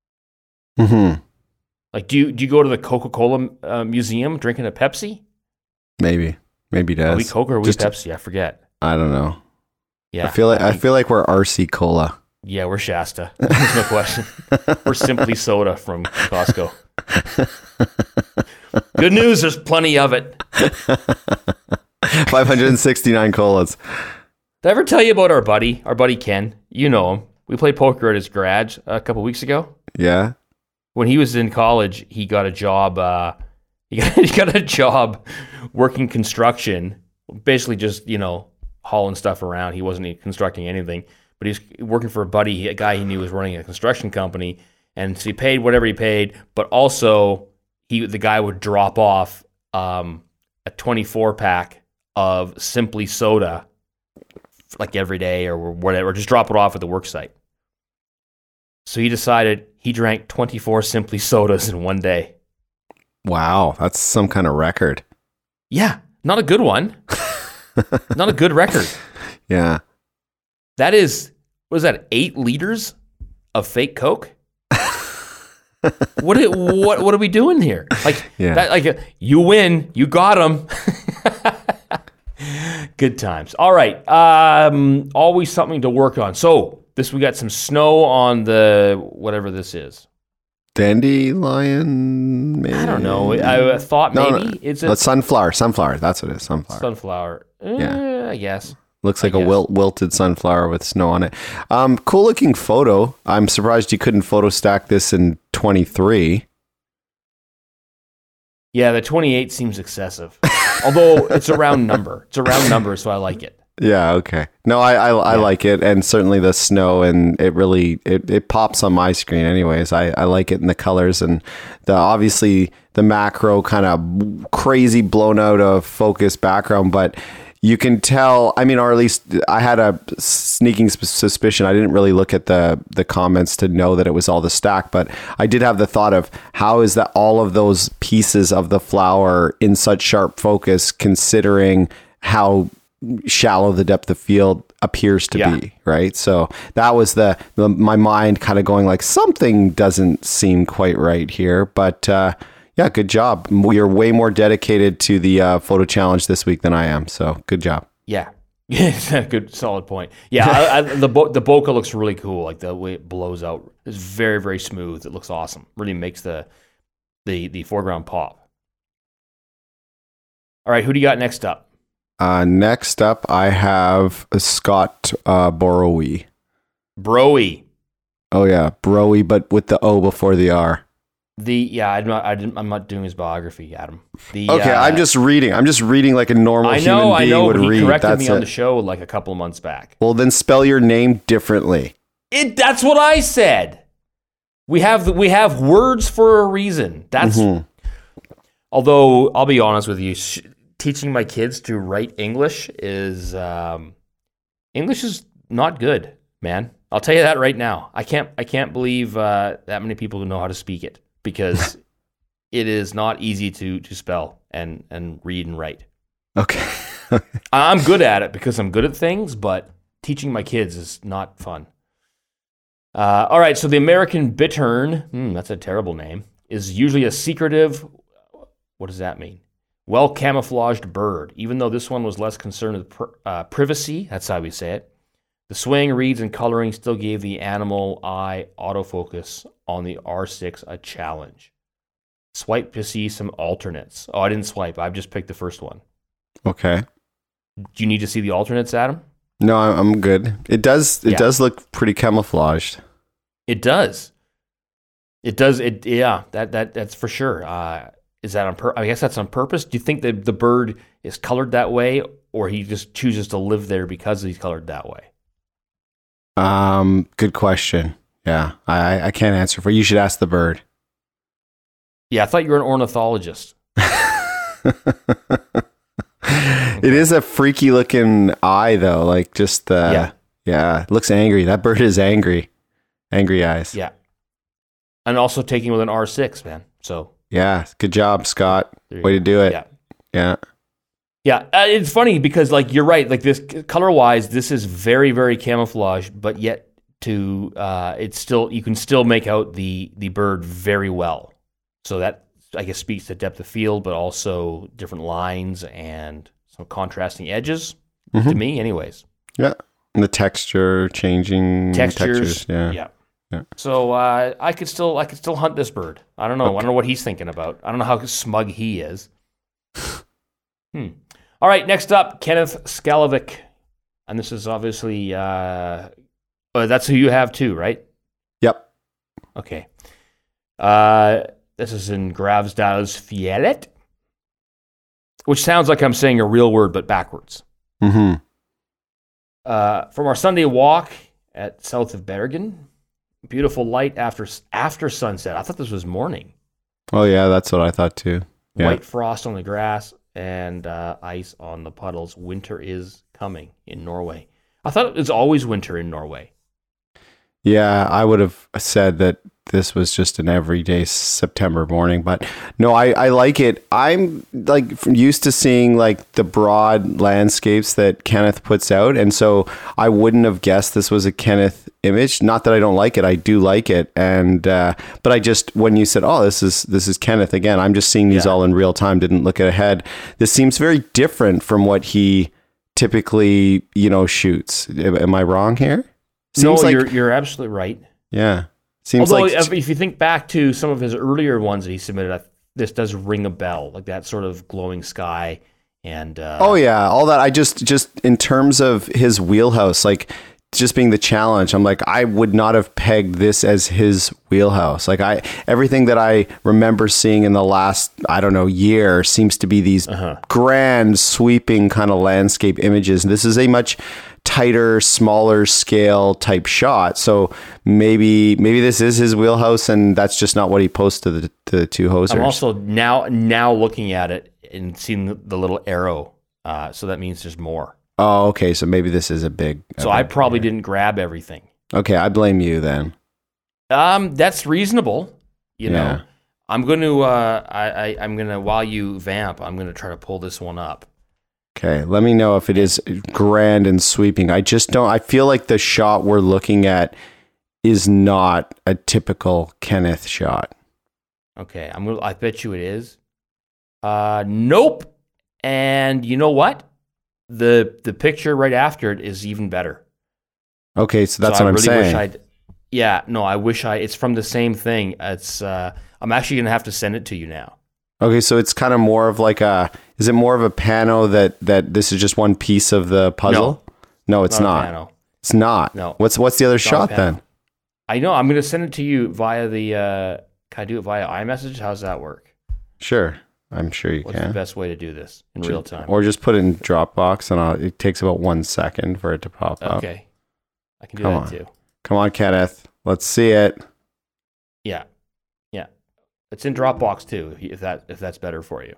Mm-hmm. Like, do you do you go to the Coca-Cola uh, museum drinking a Pepsi? Maybe, maybe he does. Are we Coke or are we Just Pepsi? I forget. I don't know. Yeah, I feel like I feel like we're R C Cola. Yeah, we're Shasta. There's no question. We're Simply Soda from Costco. Good news, there's plenty of it. five hundred sixty-nine colas. Did I ever tell you about our buddy, our buddy Ken? You know him. We played poker at his garage a couple weeks ago. Yeah. When he was in college, he got a job. Uh, he, got, he got a job working construction, basically just you know hauling stuff around. He wasn't constructing anything, but he was working for a buddy, a guy he knew was running a construction company, and so he paid whatever he paid. But also, he the guy would drop off um, a twenty-four pack of Simply Soda, like every day or whatever. Just drop it off at the work site. So he decided he drank twenty-four Simply Sodas in one day. Wow, that's some kind of record. Yeah, not a good one. Not a good record. Yeah. That is, what is that, eight liters of fake Coke? what, what what are we doing here? Like, Yeah. that, like you win, you got them. Good times. All right. Um, always something to work on. So this, we got some snow on the, whatever this is. Dandelion, maybe? I don't know. I thought No, maybe no, it's no, a it's sunflower. Sunflower. That's what it is. Sunflower. sunflower. Eh, Yeah. I guess. Looks like I a guess. wilt, wilted sunflower with snow on it. Um, cool looking photo. I'm surprised you couldn't photo stack this in twenty-three. Yeah, the twenty-eight seems excessive. Although it's a round number. It's a round number, so I like it. Yeah, okay. No, I I, I Yeah. like it, and certainly the snow, and it really it, it pops on my screen. Anyways, I, I like it in the colors and the obviously the macro kind of crazy blown out of focus background, but you can tell. I mean, or at least I had a sneaking sus- suspicion. I didn't really look at the the comments to know that it was all the stack, but I did have the thought of how is that all of those pieces of the flower in such sharp focus, considering how shallow the depth of field appears to Yeah. be, right? So that was the, the my mind kind of going like something doesn't seem quite right here, but uh yeah, good job. You're way more dedicated to the uh, photo challenge this week than I am, so good job. Yeah. Good, solid point. Yeah, I, I, the bo- the bokeh looks really cool. Like the way it blows out is very, very smooth. It looks awesome. Really makes the the the foreground pop. All right, who do you got next up? Uh, next up, I have Scott uh, Borowy. Broy. Oh yeah, Borowy, but with the O before the R. The yeah, I'm not. I didn't, I'm not doing his biography, Adam. The, Okay, uh, I'm just reading. I'm just reading like a normal I human know. I being know. would He read. corrected That's me on it. the show like a couple of months back. Well, then spell your name differently. It. That's what I said. We have the, we have words for a reason. That's. Mhm. Although I'll be honest with you, sh- teaching my kids to write English is um, English is not good, man. I'll tell you that right now. I can't. I can't believe uh, that many people know how to speak it because it is not easy to to spell and and read and write. Okay. I'm good at it because I'm good at things, but teaching my kids is not fun. Uh, all right, so the American bittern, hmm, that's a terrible name, is usually a secretive, what does that mean? Well-camouflaged bird. Even though this one was less concerned with pr- uh, privacy, that's how we say it, the swing, reeds, and coloring still gave the animal eye autofocus on the R six a challenge. Swipe to see some alternates. Oh, I didn't swipe. I've just picked the first one. Okay. Do you need to see the alternates, Adam? No, I'm I'm good. It does. It Yeah. does look pretty camouflaged. It does. It does. It yeah. That that that's for sure. Uh, is that on pur- I guess that's on purpose. Do you think that the bird is colored that way, or he just chooses to live there because he's colored that way? Um, good question. Yeah, I I can't answer for you. You should ask the bird. Yeah, I thought you were an ornithologist. It is a freaky looking eye though. Like just the Yeah. yeah, it looks angry. That bird is angry. Angry eyes. Yeah, and also taking with an R six, man. So Yeah, good job, Scott. there you Way go. to do it. Yeah. Yeah. Yeah, uh, it's funny because like you're right. Like this color wise, this is very very camouflaged, but yet to uh, it's still you can still make out the the bird very well. So that I guess speaks to depth of field, but also different lines and some contrasting edges to Mhm. me, anyways. Yeah. And the texture changing Textures, Yeah. yeah. Yeah. So uh, I could still I could still hunt this bird. I don't know. I don't know what he's thinking about. I don't know how smug he is. hmm. All right, next up, Kenneth Skalovic, and this is obviously uh, uh, that's who you have too, right? Yep. Okay. Uh, this is in Gravsdalsfjellet, which sounds like I'm saying a real word but backwards. Mm-hmm. Uh, from our Sunday walk at south of Bergen, beautiful light after after sunset. I thought this was morning. Oh yeah, that's what I thought too. Yeah. White frost on the grass and uh, ice on the puddles. Winter is coming in Norway. I thought it was always winter in Norway. Yeah, I would have said that this was just an everyday September morning. But no, I, I like it. I'm like used to seeing like the broad landscapes that Kenneth puts out. And so I wouldn't have guessed this was a Kenneth image. Not that I don't like it. I do like it. And, uh, but I just, when you said, oh, this is, this is Kenneth again, I'm just seeing these Yeah. all in real time. Didn't look ahead. This seems very different from what he typically, you know, shoots. Am I wrong here? Seems no, like, you're you're absolutely right. yeah. Seems Although, like if, if you think back to some of his earlier ones that he submitted, I, this does ring a bell, like that sort of glowing sky. And uh, oh yeah, all that. I just just in terms of his wheelhouse, like just being the challenge, I'm like, I would not have pegged this as his wheelhouse. Like I, everything that I remember seeing in the last, I don't know, year seems to be these Uh-huh. grand, sweeping kind of landscape images. This is a much tighter, smaller scale type shot. So maybe maybe this is his wheelhouse, and that's just not what he posts to the to the two hosers. I'm also now now looking at it and seeing the, the little arrow. Uh, so that means there's more. Oh, okay. So maybe this is a big. a So I big- probably didn't grab everything. Okay, I blame you then. Um, that's reasonable. You know, Yeah. I'm going to. Uh, I, I I'm going to while you vamp, I'm going to try to pull this one up. Okay, let me know if it is grand and sweeping. I just don't. I feel like the shot we're looking at is not a typical Kenneth shot. Okay, I'm. Gonna, I bet you it is. Uh, nope. And you know what? The the picture right after it is even better. Okay, so that's so what I I'm really saying. Wish I'd, yeah, no, I wish I. It's from the same thing. It's. Uh, I'm actually gonna have to send it to you now. Okay, so it's kind of more of like a. Is it more of a pano that that this is just one piece of the puzzle? No, it's Not not. a pano. It's not. No. What's what's the other Not a shot pano. then? I know. I'm gonna send it to you via the. Uh, can I do it via iMessage? How's that work? Sure, I'm sure you What's can. the best way to do this in real time? Or just put it in Dropbox, and I'll, it takes about one second for it to pop up. Okay, I can do Come that on. too. Come on, Kenneth. Let's see it. Yeah, yeah. It's in Dropbox too. If, you, if that if that's better for you.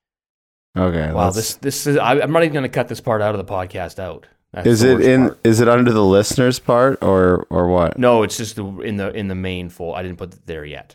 Okay. Wow, let's- this this is. I, I'm not even going to cut this part out of the podcast out. That's Is the it worst in? part. Is it under the listeners part or or what? No, it's just the, in the in the main full. I didn't put it there yet.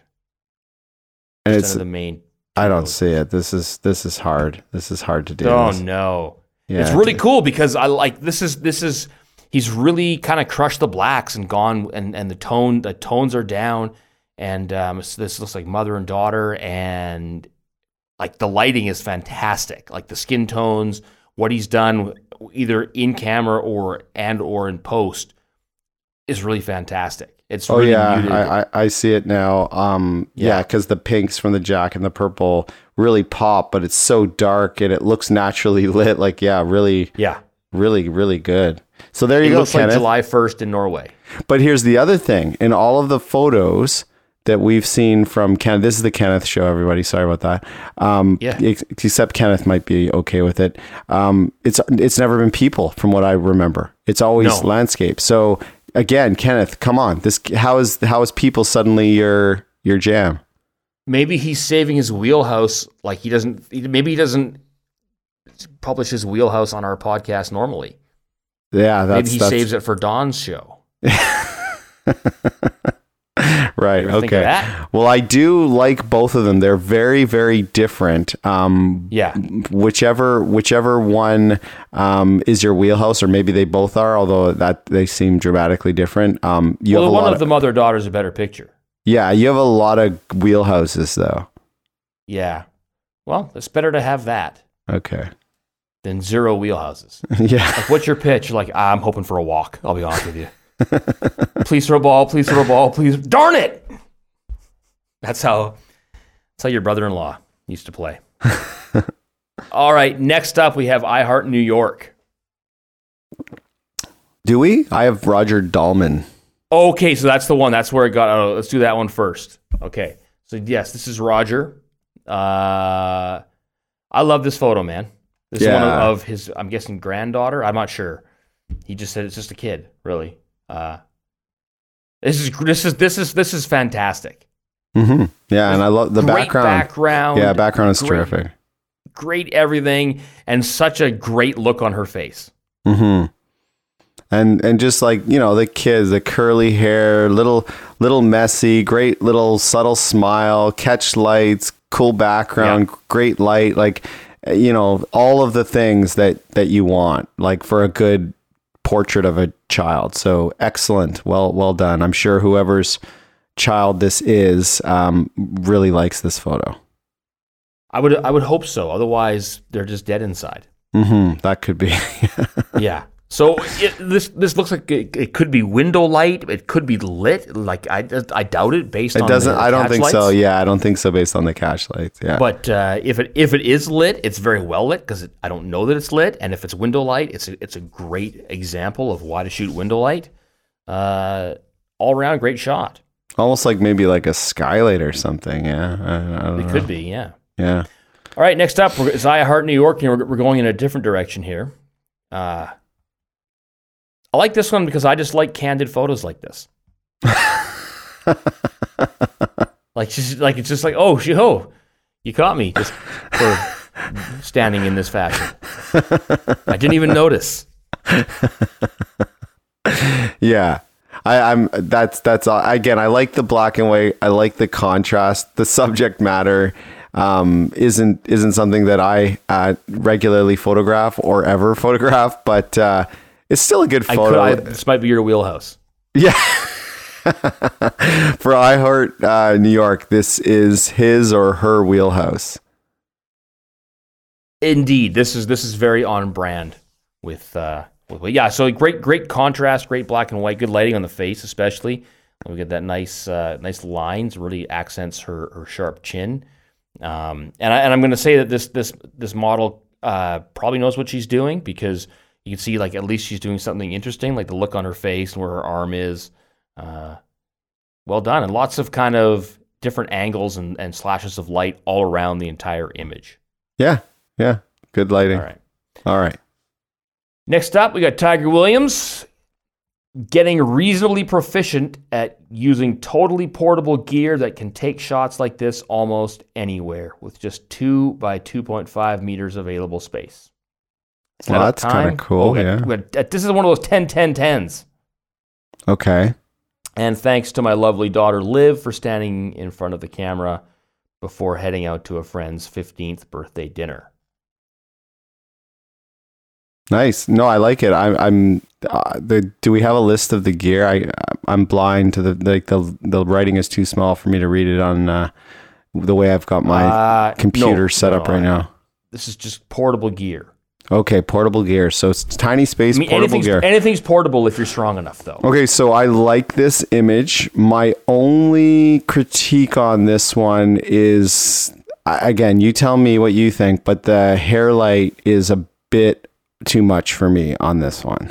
And It's it's. under the main. I don't see it. This is this is hard. This is hard to do. Oh This- no, yeah, it's really cool because I like this is this is he's really kind of crushed the blacks and gone and and the tone the tones are down and um, so this looks like mother and daughter and like the lighting is fantastic. Like the skin tones, what he's done either in camera or and or in post is really fantastic. It's Oh really yeah, muted. I, I I see it now. Um, yeah, Yeah. because the pinks from the jack and the purple really pop, but it's so dark and it looks naturally lit. Like yeah, really, yeah, really, really good. So there you it go, looks like Kenneth. July first in Norway. But here's the other thing: in all of the photos that we've seen from Ken, this is the Kenneth show. Everybody, sorry about that. Um, Yeah. ex- except Kenneth might be okay with it. Um, it's it's never been people, from what I remember. It's always No. landscape. So again, Kenneth, come on. This how is how is people suddenly your your jam? Maybe he's saving his wheelhouse. Like he doesn't. Maybe he doesn't publish his wheelhouse on our podcast normally. Yeah, that's Maybe he that's, saves it for Don's show. right. You ever Okay. think of that? Well, I do like both of them. They're very, very different. Um, Yeah. whichever whichever one um, is your wheelhouse, or maybe they both are. Although that they seem dramatically different. Um, you Well, have a one lot of the mother daughter is a better picture. yeah, you have a lot of wheelhouses though. Yeah. Well, it's better to have that Okay. than zero wheelhouses. yeah. Like, what's your pitch? You're like, ah, I'm hoping for a walk. I'll be honest with you. Please throw a ball. Please throw a ball. Please. Darn it. That's how. That's how your brother-in-law used to play. All right. Next up, we have I Heart New York. Do we? I have Roger Dahlman. Okay, so that's the one. That's where it got. Oh, let's do that one first. Okay. So yes, this is Roger. Uh, I love this photo, man. This is one Yeah. of his. I'm guessing granddaughter. I'm not sure. He just said it's just a kid. Really. Uh, this is this is this is this is fantastic. Mm-hmm. Yeah, and I love the Great background. background. Yeah, background is great, terrific. Great everything, and such a great look on her face. Mm-hmm. And and just like, you know, the kids, the curly hair, little little messy, great little subtle smile, catch lights, cool background, yeah. great light, like, you know, all of the things that that you want, like for a good portrait of a child. So excellent. Well well done. I'm sure whoever's child this is um, really likes this photo. I would I would hope so. Otherwise, they're just dead inside. Mm-hmm. That could be. Yeah. So it, this this looks like it, it could be window light. It could be lit. Like I, I doubt it based it on doesn't. the I don't catch think lights. so. Yeah, I don't think so based on the catch lights. Yeah. But uh, if it if it is lit, it's very well lit because I don't know that it's lit. And if it's window light, it's a, it's a great example of why to shoot window light. Uh, all around great shot. Almost like maybe like a skylight or something. Yeah. I, I don't it know. could be. Yeah. Yeah. All right. Next up, we're Zaya Hart, New York. And we're, we're going in a different direction here. Uh, I like this one because I just like candid photos like this. like just like it's just like, oh, she, oh, you caught me just for standing in this fashion. I didn't even notice. Yeah. I, I'm that's that's uh, again, I like the black and white. I like the contrast. The subject matter um, isn't isn't something that I uh, regularly photograph or ever photograph, but uh, it's still a good photo. I could, I, this might be your wheelhouse. Yeah. For iHeart uh, New York, this is his or her wheelhouse. Indeed, this is this is very on brand with. Uh, with yeah, so great great contrast, great black and white, good lighting on the face, especially. We get that nice uh, nice lines, really accents her her sharp chin. Um, and I and I'm going to say that this this this model uh, probably knows what she's doing because you can see like at least she's doing something interesting, like the look on her face and where her arm is. Uh, well done, and lots of kind of different angles and, and slashes of light all around the entire image. Yeah, yeah, good lighting. All right, all right. Next up, we got Tiger Williams getting reasonably proficient at using totally portable gear that can take shots like this almost anywhere with just two by two point five meters available space. Well, that's kind of cool. Oh, yeah, we got, this is one of those ten ten tens. Okay. And thanks to my lovely daughter Liv for standing in front of the camera before heading out to a friend's fifteenth birthday dinner. Nice. No, I like it. I, I'm. Uh, the do we have a list of the gear? I I'm blind to the like the the writing is too small for me to read it on uh, the way I've got my uh, computer no, set no, up right now. This is just portable gear. Okay, portable gear. So it's tiny space, I mean, portable anything's, gear. Anything's portable if you're strong enough, though. Okay, so I like this image. My only critique on this one is, again, you tell me what you think, but the hair light is a bit too much for me on this one.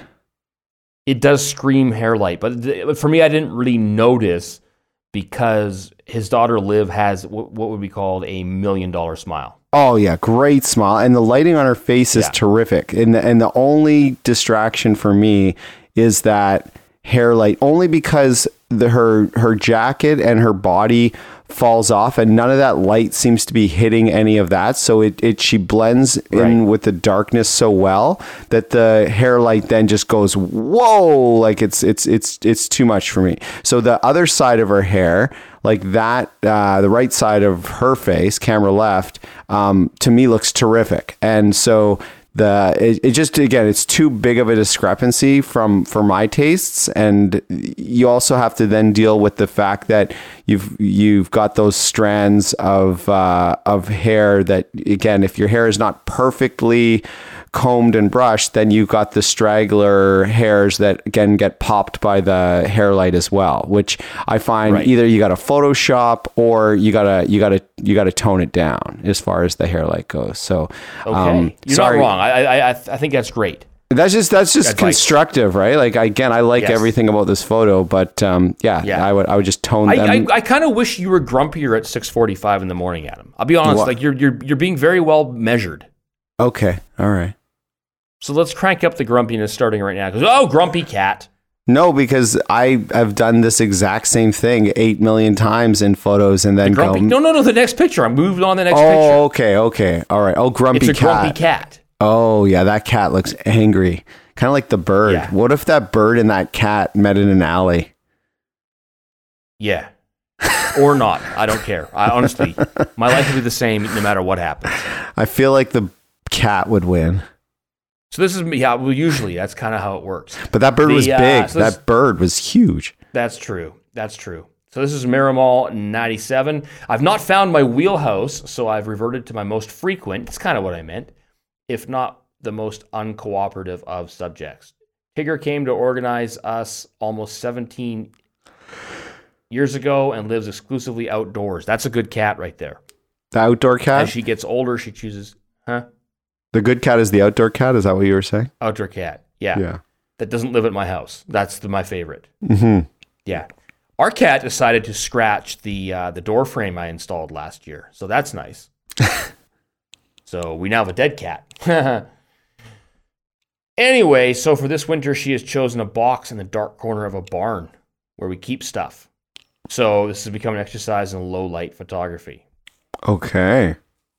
It does scream hair light, but th- for me, I didn't really notice because his daughter Liv has w- what would be called a million dollar smile. Oh yeah, great smile, and the lighting on her face is yeah. terrific. And the, and the only distraction for me is that hair light, only because the her her jacket and her body falls off, and none of that light seems to be hitting any of that. So it, it she blends right. in with the darkness so well that the hair light then just goes whoa, like it's it's it's it's too much for me. So the other side of her hair, like that, uh, the right side of her face, camera left, um, to me looks terrific. And so the it, it just again it's too big of a discrepancy from for my tastes, and you also have to then deal with the fact that you've you've got those strands of uh, of hair that, again, if your hair is not perfectly combed and brushed, then you've got the straggler hairs that again get popped by the hair light as well, which I find right. either you got to Photoshop or you gotta you gotta you gotta tone it down as far as the hair light goes. So okay, um, you're sorry. not wrong. I I I think that's great. That's just that's just Advice. constructive, right? Like again, I like yes. everything about this photo, but um, yeah, yeah, I would I would just tone I, them. I, I kind of wish you were grumpier at six forty-five in the morning, Adam. I'll be honest, what? like you're you're you're being very well measured. Okay, all right. So let's crank up the grumpiness starting right now. Because oh, grumpy cat. No, because I have done this exact same thing eight million times in photos, and then the grumpy, go. No, no, no. The next picture. I moved on the next oh, picture. Oh, okay, okay, all right. Oh, grumpy it's a cat. grumpy cat. Oh, yeah, that cat looks angry. Kind of like the bird. Yeah. What if that bird and that cat met in an alley? Yeah. Or not. I don't care. I honestly, my life will be the same no matter what happens. I feel like the cat would win. So this is, yeah, well, usually that's kind of how it works. But that bird The, was uh, big. so this- that bird was huge. That's true. That's true. So this is Miramall ninety-seven. I've not found my wheelhouse, so I've reverted to my most frequent. It's kind of what I meant, if not the most uncooperative of subjects. Tigger came to organize us almost seventeen years ago and lives exclusively outdoors. That's a good cat right there. The outdoor cat? As she gets older, she chooses, huh? The good cat is the outdoor cat? Is that what you were saying? Outdoor cat. Yeah. Yeah. That doesn't live at my house. That's the, my favorite. Mm-hmm. Yeah. Our cat decided to scratch the uh, the door frame I installed last year. So that's nice. So we now have a dead cat. Anyway, so for this winter, she has chosen a box in the dark corner of a barn where we keep stuff. So this has become an exercise in low light photography. Okay.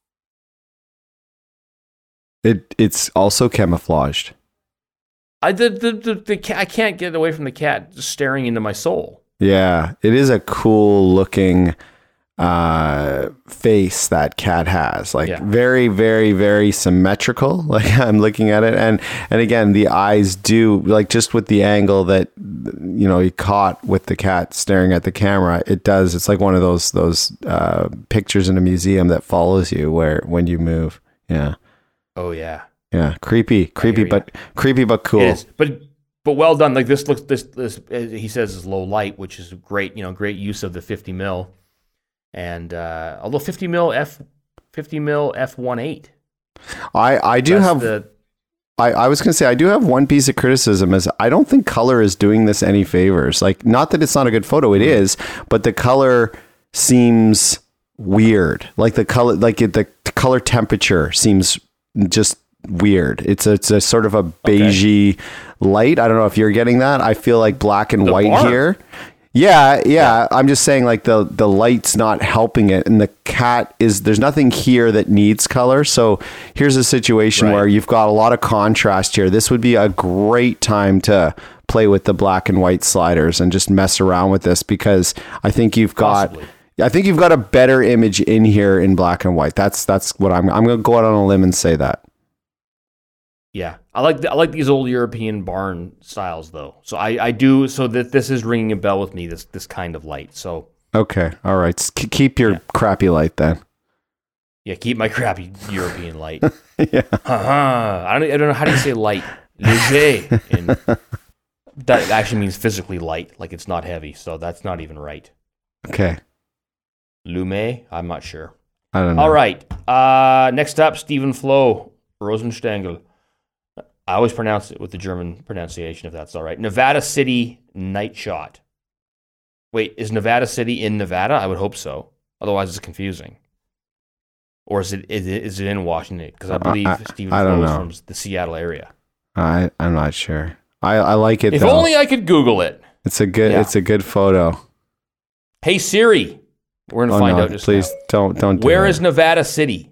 It It's also camouflaged. I the, the, the, the cat, I can't get away from the cat just staring into my soul. Yeah, it is a cool looking uh, face that cat has. Like Yeah. very, very, very symmetrical. Like I'm looking at it, and and again, the eyes do like just with the angle that you know you caught with the cat staring at the camera. It does. It's like one of those those uh, pictures in a museum that follows you where when you move. Yeah, Oh yeah. yeah, creepy, creepy, hear ya. but creepy, but cool. It is, but but well done. Like this looks this this uh, he says is low light, which is great. You know, great use of the fifty mil, and uh, although fifty mil f fifty mil f one eight. I I do That's have. the, I, I was going to say, I do have one piece of criticism is I don't think color is doing this any favors. Like, not that it's not a good photo, it is, but the color seems weird. Like the color, like it, the color temperature seems just weird. It's a, it's a sort of a beigey light. I don't know if you're getting that. I feel like black and The white barn. here. Yeah, yeah, I'm just saying like the the light's not helping it, and the cat is there's nothing here that needs color. So here's a situation Right. where you've got a lot of contrast here. This would be a great time to play with the black and white sliders and just mess around with this because I think you've got Possibly. I think you've got a better image in here in black and white. That's that's what I'm I'm going to go out on a limb and say that. yeah, I like the, I like these old European barn styles though. So I, I do so that this is ringing a bell with me. This this kind of light. So Okay, all right. S- k- keep your Yeah. crappy light then. yeah, keep my crappy European light. Yeah. Uh-huh. I don't I don't know how do you say light. Léger. And that actually means physically light, like it's not heavy. So that's not even right. Okay. Lume, I'm not sure. I don't know. All right. Uh, next up, Stephen Flo, Rosenstengel. I always pronounce it with the German pronunciation, if that's all right. Nevada City Night Shot. Wait, is Nevada City in Nevada? I would hope so. Otherwise, it's confusing. Or is it is it, is it in Washington? Because I believe I- Stephen I don't Flo is know. from the Seattle area. I I'm not sure. I I like it If though. only I could Google it. It's a good Yeah. it's a good photo. Hey Siri, we're gonna Oh find no, out just please now. don't don't do Where it. is Nevada City?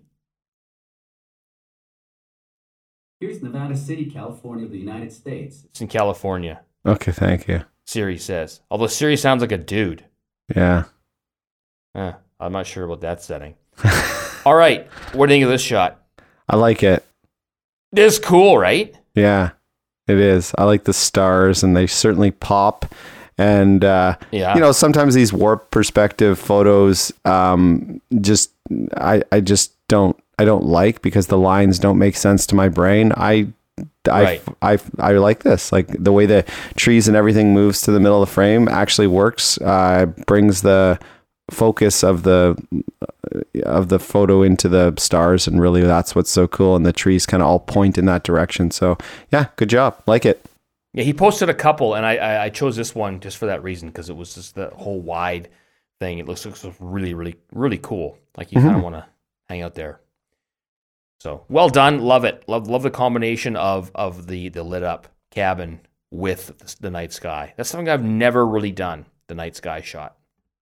Here's Nevada City, California, the United States. It's in California. Okay, thank you. Siri says. Although Siri sounds like a dude. Yeah. Eh, I'm not sure about that setting. All right, what do you think of this shot? I like it. This is cool, right? Yeah. It is. I like the stars and they certainly pop. And uh Yeah. you know, sometimes these warp perspective photos um just I I just don't I don't like because the lines don't make sense to my brain. I I, Right. I, I like this. Like the way the trees and everything moves to the middle of the frame actually works. Uh, brings the focus of the of the photo into the stars, and really that's what's so cool. And the trees kind of all point in that direction. So yeah, good job. Like it. Yeah, he posted a couple, and I I, I chose this one just for that reason because it was just the whole wide thing. It looks, looks really, really, really cool. Like you kind of want to hang out there. So well done, love it, love love the combination of of the the lit up cabin with the, the night sky. That's something I've never really done. The night sky shot.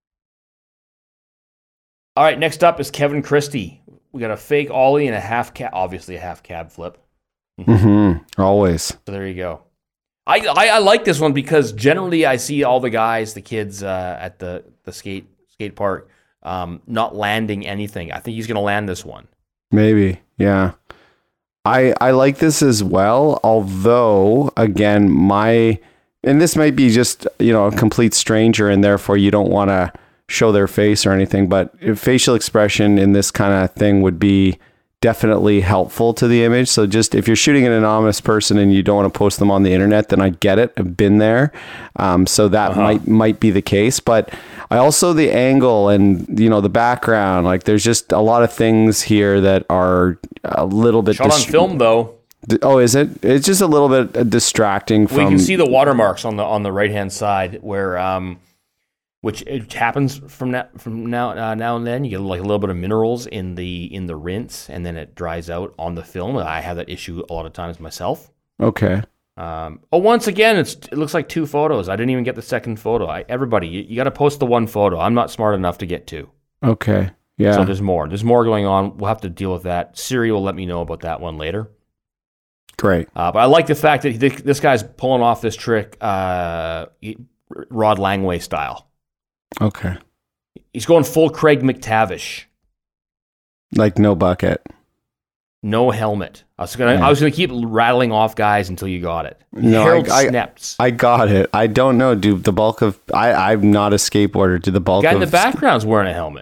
All right, next up is Kevin Christie. We got a fake ollie and a half cab, obviously a half cab flip. Mm-hmm. Always. So there you go. I, I I like this one because generally I see all the guys, the kids uh, at the the skate skate park, um, not landing anything. I think he's going to land this one. Maybe, yeah. I I like this as well. Although, again, my and this might be just, you know, a complete stranger, and therefore you don't want to show their face or anything. But facial expression in this kind of thing would be definitely helpful to the image. So just if you're shooting an anonymous person and you don't want to post them on the internet, then I get it. I've been there. Um, so that uh-huh. might might be the case. But I also the angle and, you know, the background, like there's just a lot of things here that are a little bit shot dist- on film though. Oh, is it? It's just a little bit distracting from. Well, you can see the watermarks on the on the right hand side where um which it happens from now from now uh, now and then. You get like a little bit of minerals in the in the rinse, and then it dries out on the film. I have that issue a lot of times myself. Okay. Um, oh, once again, it's it looks like two photos. I didn't even get the second photo. I, everybody, you, you got to post the one photo. I'm not smart enough to get two. Okay. Yeah. So there's more. There's more going on. We'll have to deal with that. Siri will let me know about that one later. Great. Uh, but I like the fact that he, this guy's pulling off this trick, uh, Rod Langway style. Okay. He's going full Craig McTavish. Like no bucket. No helmet. I was gonna. Yeah. I was gonna keep rattling off guys until you got it. No, Harold I, Snepts. I, I got it. I don't know. Do the bulk of I? I'm not a skateboarder. Do the bulk the guy of in the background's wearing a helmet.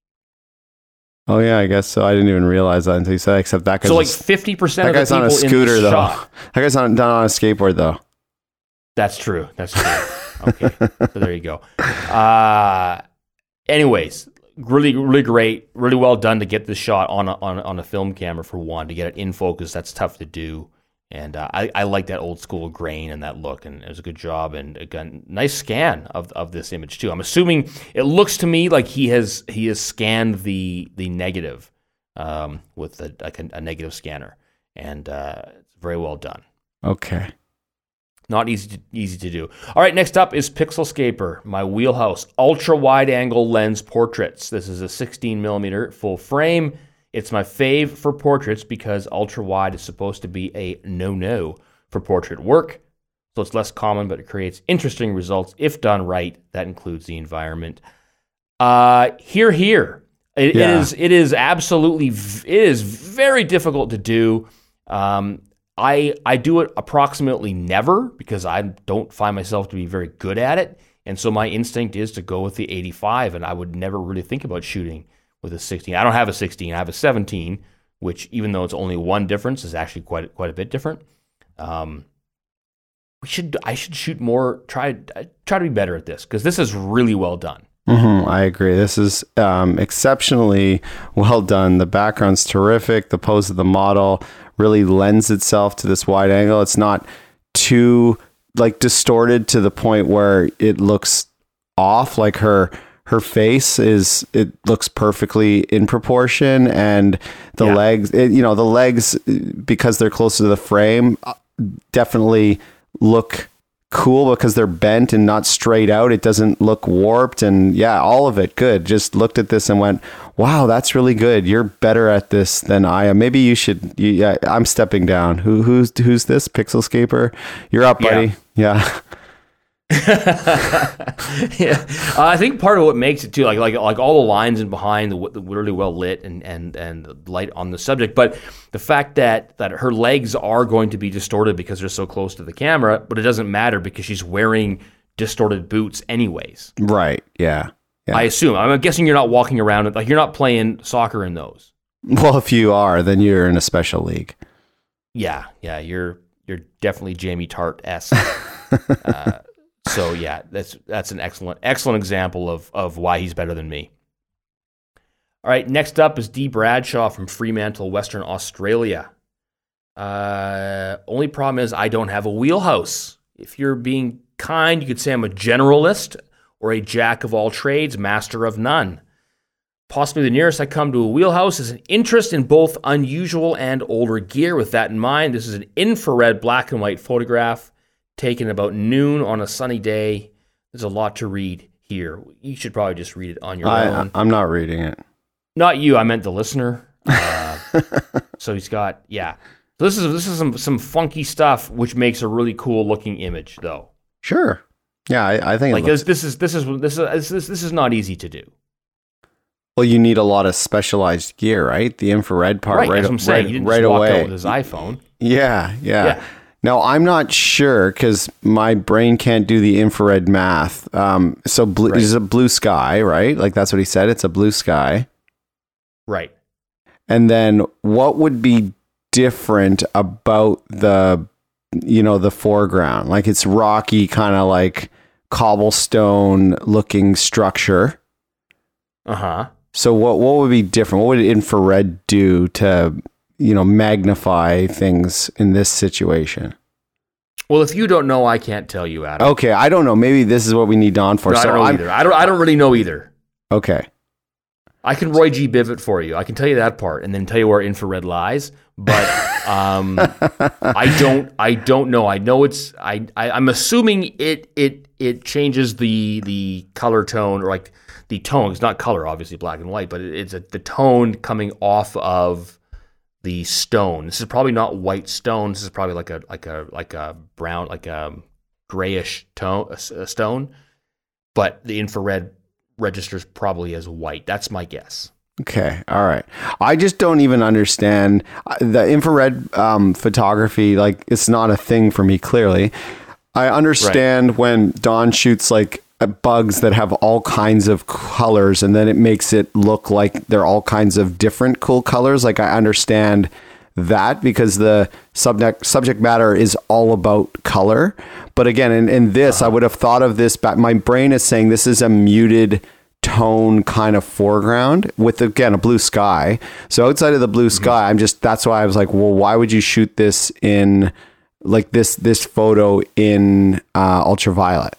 Oh yeah, I guess so. I didn't even realize that until you said. Except that guy's so like fifty percent of the people on a scooter in though. Shot. That guy's on not on a skateboard though. That's true. That's true. Okay, so there you go. Uh, anyways, really, really great, really well done to get this shot on a, on a, on a film camera for one, to get it in focus. That's tough to do, and uh, I, I like that old school grain and that look, and it was a good job, and again, nice scan of of this image too. I'm assuming it looks to me like he has he has scanned the the negative um, with a, like a, a negative scanner, and uh, it's very well done. Okay. Not easy to, easy to do. All right, next up is Pixelscaper, my wheelhouse. Ultra-wide-angle lens portraits. This is a sixteen millimeter full frame. It's my fave for portraits because ultra-wide is supposed to be a no-no for portrait work. So it's less common, but it creates interesting results if done right. That includes the environment. Uh, here, here. It, yeah. it is. It is absolutely. It is very difficult to do. Um, I I do it approximately never because I don't find myself to be very good at it. And so my instinct is to go with the eighty-five, and I would never really think about shooting with a sixteen. I don't have a sixteen, I have a seventeen, which even though it's only one difference is actually quite quite a bit different. Um, we should I should shoot more, try try to be better at this because this is really well done. Mm-hmm, I agree. This is um, exceptionally well done. The background's terrific. The pose of the model really lends itself to this wide angle. It's not too like distorted to the point where it looks off. Like her her face is, it looks perfectly in proportion, and the yeah. legs, it, you know, the legs, because they're closer to the frame, definitely look cool because they're bent and not straight out. It doesn't look warped, and yeah, all of it good. Just looked at this and went, wow, that's really good. You're better at this than I am. Maybe you should, you, yeah, I'm stepping down. Who, who's, who's this? Pixelscaper? You're up, buddy. Yeah. yeah. yeah, uh, I think part of what makes it too, like like like all the lines in behind, the, the really well lit and and and light on the subject, but the fact that that her legs are going to be distorted because they're so close to the camera, but it doesn't matter because she's wearing distorted boots anyways. Right. Yeah. yeah. I assume. I'm guessing you're not walking around like you're not playing soccer in those. Well, if you are, then you're in a special league. Yeah. Yeah. You're you're definitely Jamie Tart-esque. uh, So yeah, that's that's an excellent excellent example of of why he's better than me. All right, next up is Dee Bradshaw from Fremantle, Western Australia. Uh, only problem is I don't have a wheelhouse. If you're being kind, you could say I'm a generalist or a jack of all trades, master of none. Possibly the nearest I come to a wheelhouse is an interest in both unusual and older gear. With that in mind, this is an infrared black and white photograph taken about noon on a sunny day. There's a lot to read here. You should probably just read it on your I, own. I'm not reading it. Not you. I meant the listener. Uh, so he's got, yeah. So this is this is some some funky stuff, which makes a really cool looking image, though. Sure. Yeah, I, I think Like it looks, this, this is this is this is this, this is not easy to do. well, you need a lot of specialized gear, right? The infrared part, Right, right, that's what I'm saying. right, He didn't right just walk away. out with his iPhone. Yeah, yeah. Yeah. Now, I'm not sure because my brain can't do the infrared math. Um, so blue Right. is a blue sky, right? Like that's what he said. It's a blue sky. Right. And then what would be different about the, you know, the foreground? Like it's rocky, kind of like cobblestone looking structure. Uh huh. So what what would be different? What would infrared do to, you know, magnify things in this situation? Well, if you don't know, I can't tell you, Adam. Okay, I don't know. Maybe this is what we need Dawn for. No, I so don't know I'm either. I don't. I don't really know either. okay. I can Roy G. Biv it for you. I can tell you that part, and then tell you where infrared lies. But um, I don't. I don't know. I know it's. I, I. I'm assuming it. It. It changes the the color tone, or like the tone. It's not color, obviously, black and white, but it, it's a, the tone coming off of the stone. This is probably not white stone. This is probably like a like a like a brown, like a grayish tone, a, a stone. But the infrared registers probably as white. That's my guess. Okay. All right. I just don't even understand uh, the infrared um, photography. Like it's not a thing for me. Clearly, I understand right. when Dawn shoots like uh, bugs that have all kinds of colors, and then it makes it look like they're all kinds of different cool colors. Like I understand that because the subject subject matter is all about color. But again, in, in this, uh-huh. I would have thought of this back. My brain is saying this is a muted tone kind of foreground with, again, a blue sky. So outside of the blue mm-hmm. sky, I'm just, that's why I was like, well, why would you shoot this in like this, this photo in uh, ultraviolet?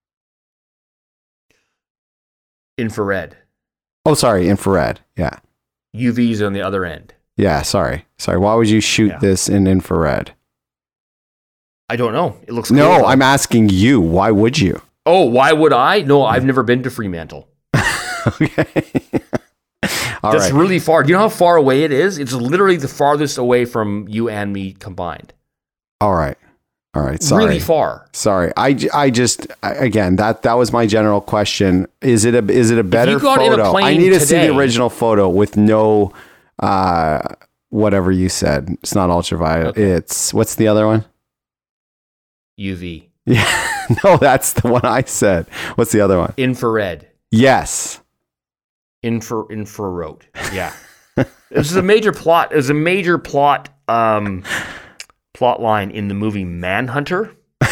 Infrared. Oh, sorry. Infrared. Yeah. U Vs on the other end. Yeah. Sorry. Sorry. Why would you shoot yeah. this in infrared? I don't know. It looks cool. No, I'm asking you. Why would you? Oh, why would I? No, I've never been to Fremantle. Okay. All That's right. really far. Do you know how far away it is? It's literally the farthest away from you and me combined. All right. All right. Sorry. Really far. Sorry. I, j- I just, I, again, that, that was my general question. Is it a, is it a better you got photo? in a plane I need to see today- the original photo with no, uh, whatever you said. It's not ultraviolet. Okay. It's, what's the other one? U V. Yeah. No, that's the one I said. What's the other one? Infrared. Yes. Infra infrared. Yeah. This is a major plot. It was a major plot um, plot line in the movie Manhunter.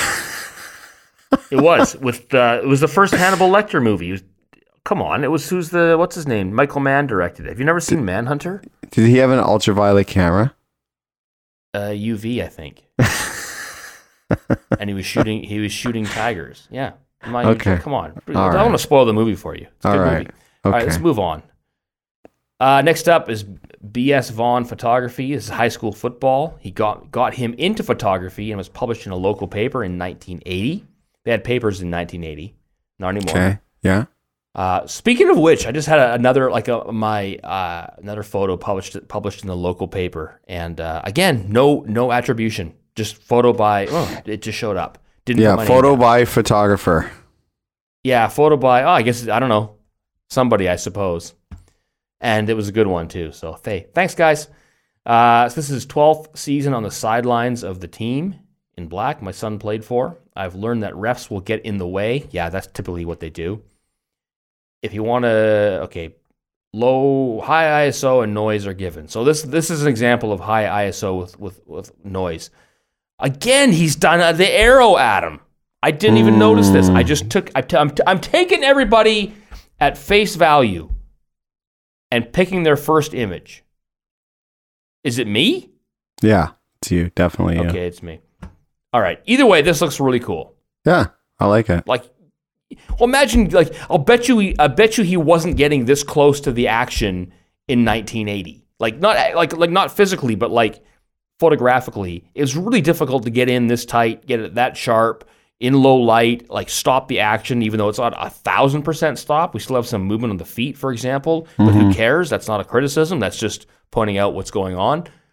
It was with uh, it was the first Hannibal Lecter movie. It was, come on, it was who's the what's his name? Michael Mann directed it. Have you never seen Manhunter? Did he have an ultraviolet camera? Uh, U V, I think. And he was shooting. He was shooting tigers. Yeah. Am I, Okay. Come on. All I don't right. want to spoil the movie for you. It's a All good right. movie. All right. Okay. Let's move on. Uh, next up is B S Vaughn Photography. This is high school football. He got got him into photography and was published in a local paper in nineteen eighty. They had papers in nineteen eighty. Not anymore. Okay. Yeah. Uh, speaking of which, I just had a, another like a, my uh, another photo published published in the local paper, and uh, again, no no attribution, just photo by. Oh, it just showed up. Didn't Yeah. put my Photo name down. by photographer. Yeah, photo by. Oh, I guess I don't know, somebody I suppose, and it was a good one too. So hey, thanks guys. Uh, so this is his twelfth season on the sidelines of the team in black. My son played for. I've learned that refs will get in the way. Yeah, that's typically what they do. If you want to, okay, low, high I S O and noise are given. So this this is an example of high I S O with with, with noise. Again, he's done uh, the arrow at him. I didn't even mm. notice this. I just took, I t- I'm, t- I'm taking everybody at face value and picking their first image. Is it me? Yeah. It's you. Definitely. You. Okay, it's me. All right. Either way, this looks really cool. Yeah. I like it. Like, well, imagine, like, I'll bet you, he, I bet you he wasn't getting this close to the action in nineteen eighty. Like, not like, like not physically, but like photographically. It was really difficult to get in this tight, get it that sharp, in low light, like stop the action, even though it's not a thousand percent stop. We still have some movement on the feet, for example. But Mm-hmm. who cares? That's not a criticism. That's just pointing out what's going on.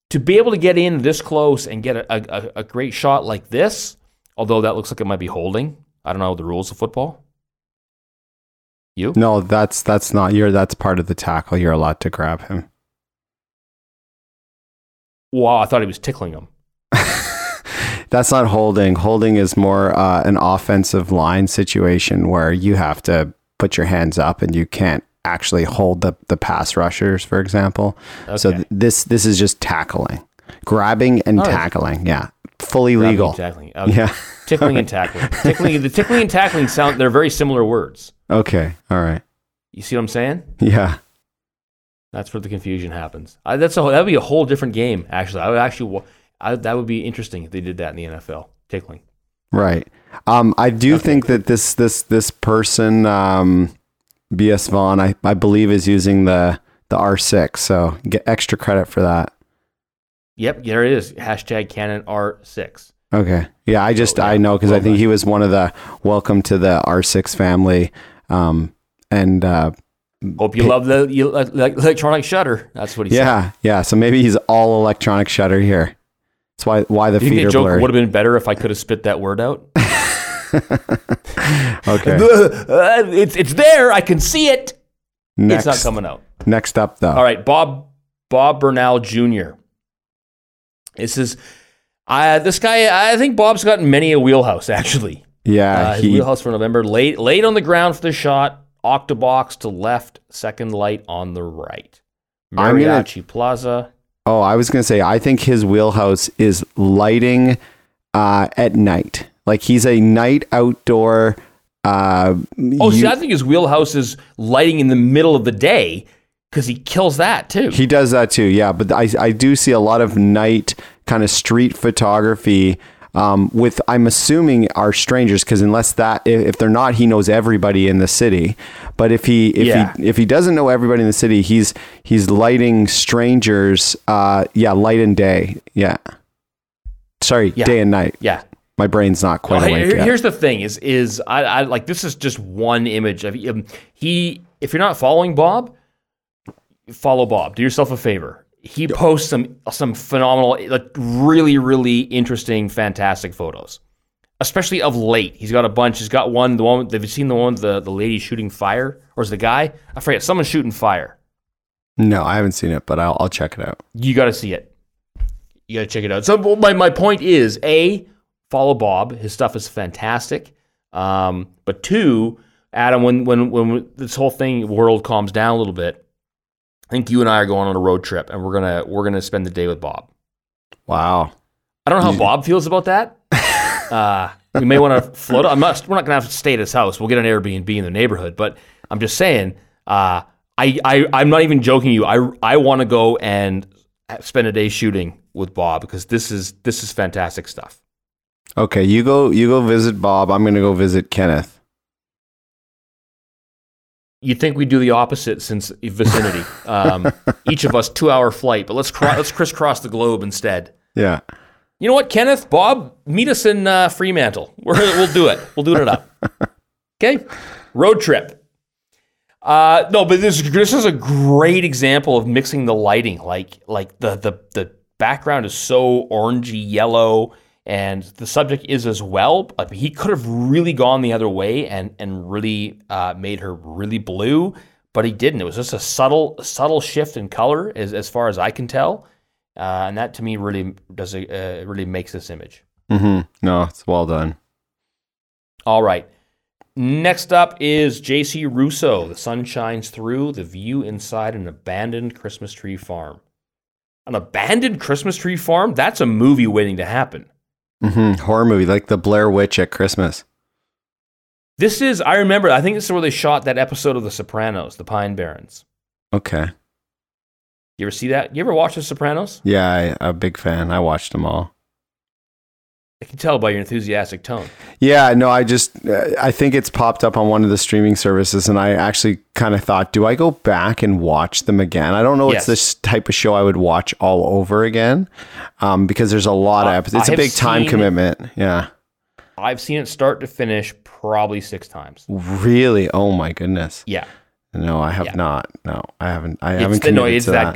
to be able to get in this close and get a, a, a great shot like this, although that looks like it might be holding. I don't know the rules of football. You? No, that's that's not your. That's part of the tackle. You're allowed to grab him. Wow, I thought he was tickling him. That's not holding. Holding is more uh, an offensive line situation where you have to put your hands up and you can't actually hold the, the pass rushers, for example. Okay. So th- this this is just tackling, grabbing and oh, tackling. Yeah, fully grabbing legal. And tackling. Okay. Yeah, tickling and tackling. Tickling. The tickling and tackling sound. They're very similar words. Okay. All right. You see what I'm saying? Yeah. That's where the confusion happens. I, that's a that would be a whole different game. Actually, I would actually. I, that would be interesting if they did that in the N F L. Tickling. Right. Um, I do okay. think that this this this person, um, B S Vaughn, I, I believe is using the the R six. So get extra credit for that. Yep, there it is. Hashtag Canon R six. Okay. Yeah, I just, oh, yeah. I know because well I think done. He was one of the welcome to the R six family. Um, and uh, hope you p- love the you, uh, electronic shutter. That's what he yeah, said. Yeah, yeah. So maybe he's all electronic shutter here. That's why why the Do you feet think are the joke blurry. Would have been better if I could have spit that word out. Okay. uh, it's it's there. I can see it. Next, it's not coming out. Next up, though. All right, Bob Bob Bernal Junior This is uh, this guy. I think Bob's gotten many a wheelhouse. Actually, yeah, uh, his he, wheelhouse for November. Late late on the ground for the shot. Octobox to left. Second light on the right. Mariachi gonna, Plaza. Oh, I was gonna say. I think his wheelhouse is lighting uh, at night. Like he's a night outdoor. Uh, oh, see, you, I think his wheelhouse is lighting in the middle of the day because he kills that too. He does that too, yeah. But I, I do see a lot of night kind of street photography um, with, I'm assuming, are strangers because unless that, if they're not, he knows everybody in the city. But if he, if yeah. he, if he doesn't know everybody in the city, he's he's lighting strangers. Uh, yeah, light and day. Yeah. Sorry, yeah. day and night. Yeah. My brain's not quite well, awake here, yet. Here's the thing: is is I, I like this is just one image of um, he. If you're not following Bob, follow Bob. Do yourself a favor. He posts some some phenomenal, like really really interesting, fantastic photos, especially of late. He's got a bunch. He's got one. The one have you seen the one with the the lady shooting fire, or is the guy? I forget. Someone's shooting fire. No, I haven't seen it, but I'll I'll check it out. You got to see it. You got to check it out. So my my point is a. Follow Bob. His stuff is fantastic. Um, but two, Adam, when when when this whole thing world calms down a little bit, I think you and I are going on a road trip, and we're gonna we're gonna spend the day with Bob. Wow. I don't know how Bob feels about that. Uh, we may want to float. I'm not. We're not gonna have to stay at his house. We'll get an Airbnb in the neighborhood. But I'm just saying. Uh, I I I'm not even joking. You. I I want to go and spend a day shooting with Bob because this is this is fantastic stuff. Okay, you go you go visit Bob. I'm going to go visit Kenneth. You'd think we do the opposite since vicinity. Um, each of us two-hour flight, but let's cro- let's crisscross the globe instead. Yeah. You know what, Kenneth, Bob, meet us in uh, Fremantle. We're, we'll do it. We'll do it up. Okay? Road trip. Uh, no, but this this is a great example of mixing the lighting. Like like the the the background is so orangey yellow. And the subject is as well, but he could have really gone the other way and and really uh, made her really blue, but he didn't. It was just a subtle subtle shift in color, as as far as I can tell, uh, and that to me really does a, uh, really makes this image. Mm-hmm. No, it's well done. All right, next up is J C Russo. The sun shines through. The view inside an abandoned Christmas tree farm. An abandoned Christmas tree farm? That's a movie waiting to happen. Mm-hmm. Horror movie, like the Blair Witch at Christmas. This is, I remember, I think this is where they shot that episode of The Sopranos, The Pine Barrens. Okay. You ever see that? You ever watch The Sopranos? Yeah, I, I'm a big fan. I watched them all. I can tell by your enthusiastic tone. Yeah, no, I just, uh, I think it's popped up on one of the streaming services, and I actually kind of thought, do I go back and watch them again? I don't know. Yes. It's this type of show I would watch all over again, um, because there's a lot of episodes. It's I a big time commitment. It, yeah. I've seen it start to finish probably six times. Really? Oh my goodness. Yeah. No, I have yeah. not. No, I haven't. I it's haven't. The, no, committed it's to that, that good.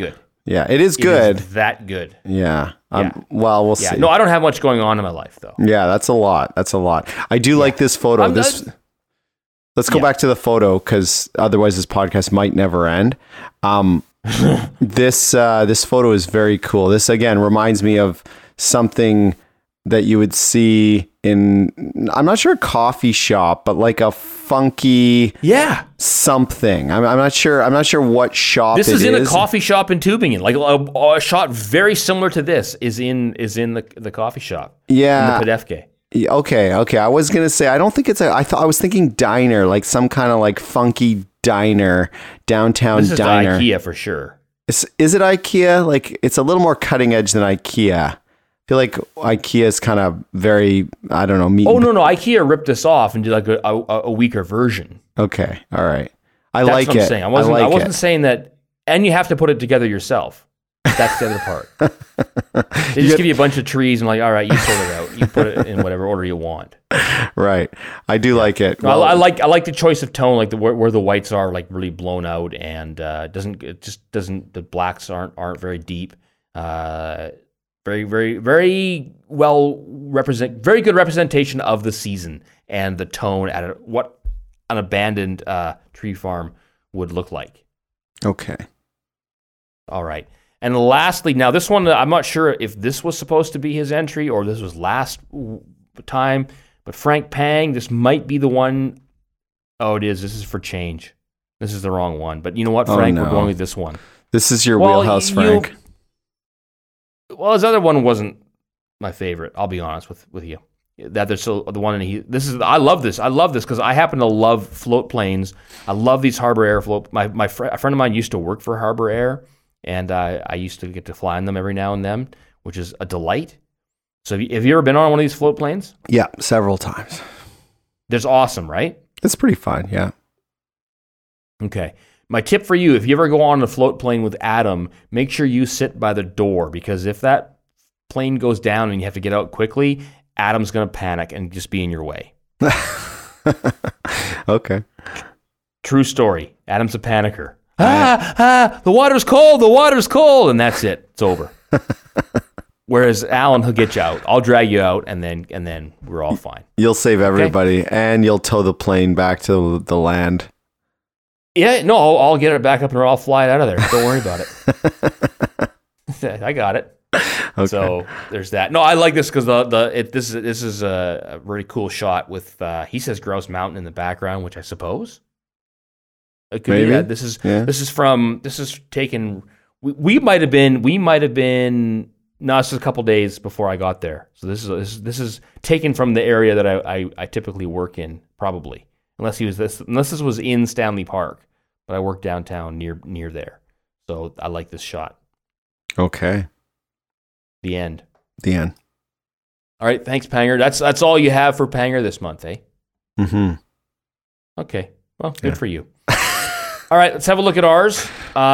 Yeah, it is It good. is that good. Yeah. Um, Yeah. Well, we'll Yeah. see. No, I don't have much going on in my life though. Yeah, that's a lot. That's a lot. I do like this photo. I'm This. not- Let's go Yeah. back to the photo because otherwise this podcast might never end. Um, this uh, this photo is very cool. This again reminds me of something that you would see in, I'm not sure a coffee shop, but like a funky Yeah. something. I'm, I'm not sure. I'm not sure what shop This it is in a is. coffee shop in Tübingen. Like a, a shot very similar to this is in is in the the coffee shop. Yeah. In the Pedefke. Yeah, Okay, okay. I was gonna say I don't think it's a. I thought I was thinking diner, like some kind of like funky diner, downtown This is the diner. IKEA for sure. Is, is it IKEA? Like it's a little more cutting edge than IKEA. I feel like IKEA is kind of very. I don't know. Meat Oh no no! IKEA ripped this off and did like a, a, a weaker version. Okay, all right. I That's like what I'm it. saying. I wasn't. I, I, like wasn't it. saying that. And you have to put it together yourself. That's the other part. They just get- give you a bunch of trees and like, all right, you sort it out. You put it in whatever order you want. Right. I do like it. I- Well, I, like I like the choice of tone, like the where, where the whites are like really blown out and uh, doesn't it just doesn't the blacks aren't aren't very deep. Uh, very very very well represent very good representation of the season and the tone at a, what an abandoned uh, tree farm would look like. okay. All right. And lastly, now this one, I'm not sure if this was supposed to be his entry or this was last w- time, but Frank Pang, this might be the one. Oh, it is. This is for change. This is the wrong one. But you know what, Oh, Frank? no. We're going with this one. This is your Well, wheelhouse, you- Frank. Well, his other one wasn't my favorite. I'll be honest with, with you. That there's still the one, and he. This is. I love this. I love this because I happen to love float planes. I love these Harbor Air float. My my fr- a friend of mine used to work for Harbor Air, and uh, I used to get to fly on them every now and then, which is a delight. So have you, have you ever been on one of these float planes? Yeah, several times. There's awesome, right? It's pretty fun. Yeah. Okay. My tip for you, if you ever go on a float plane with Adam, make sure you sit by the door because if that plane goes down and you have to get out quickly, Adam's going to panic and just be in your way. Okay. True story. Adam's a panicker. Ah, ah, the water's cold, the water's cold, and that's it. It's over. Whereas Alan, he'll get you out. I'll drag you out, and then and then we're all fine. You'll save everybody, and you'll tow the plane back to the land. Yeah, no, I'll, I'll get it back up and I'll fly it out of there. Don't worry about it. I got it. Okay. So there's that. No, I like this because the the it, this is this is a, a really cool shot with uh, he says Grouse Mountain in the background, which I suppose it could Maybe. be that. This is Yeah. this is from this is taken. We, we might have been we might have been no, this is a couple days before I got there. So this is this, is- this is taken from the area that I, I I typically work in, probably unless he was this unless this was in Stanley Park, but I work downtown near near there. So I like this shot. Okay. The end. The end. All right, thanks, Panger. That's that's all you have for Panger this month, eh? Mm-hmm. Okay. Well, good Yeah. for you. All right, let's have a look at ours.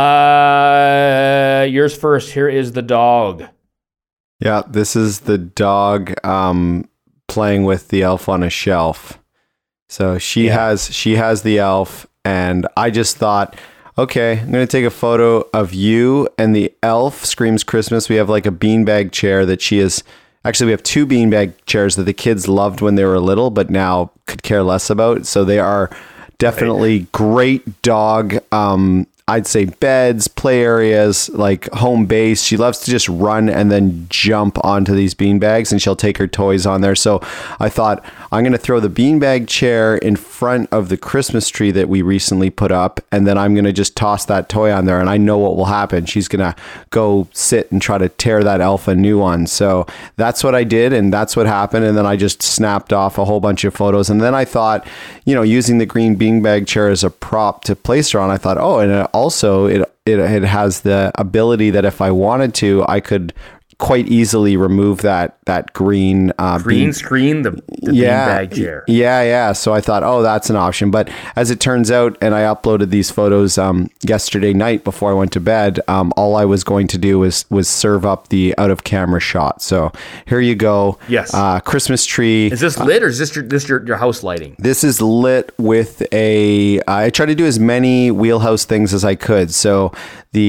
Uh, yours first. Here is the dog. Yeah, this is the dog um, playing with the elf on a shelf. So she Yeah. has she has the elf, and I just thought, okay, I'm gonna take a photo of you and the elf. Screams Christmas. We have like a beanbag chair that she is. Actually, we have two beanbag chairs that the kids loved when they were little, but now could care less about. So they are definitely great dog. Um, I'd say beds, play areas, like home base. She loves to just run and then jump onto these beanbags, and she'll take her toys on there. So I thought I'm going to throw the beanbag chair in front of the Christmas tree that we recently put up, and then I'm going to just toss that toy on there, and I know what will happen. She's going to go sit and try to tear that elf a new one. So that's what I did, and that's what happened. And then I just snapped off a whole bunch of photos. And then I thought, you know, using the green beanbag chair as a prop to place her on, I thought, oh, and it also it, it it has the ability that if I wanted to, I could quite easily remove that that green uh, Green bean- screen, the, the yeah, beanbag chair. Yeah, yeah. So I thought, oh, that's an option. But as it turns out, and I uploaded these photos um, yesterday night before I went to bed, um, all I was going to do was was serve up the out of camera shot. So here you go. Yes. Uh, Christmas tree. Is this lit or is this your, this your, your house lighting? This is lit with a. I try to do as many wheelhouse things as I could. So the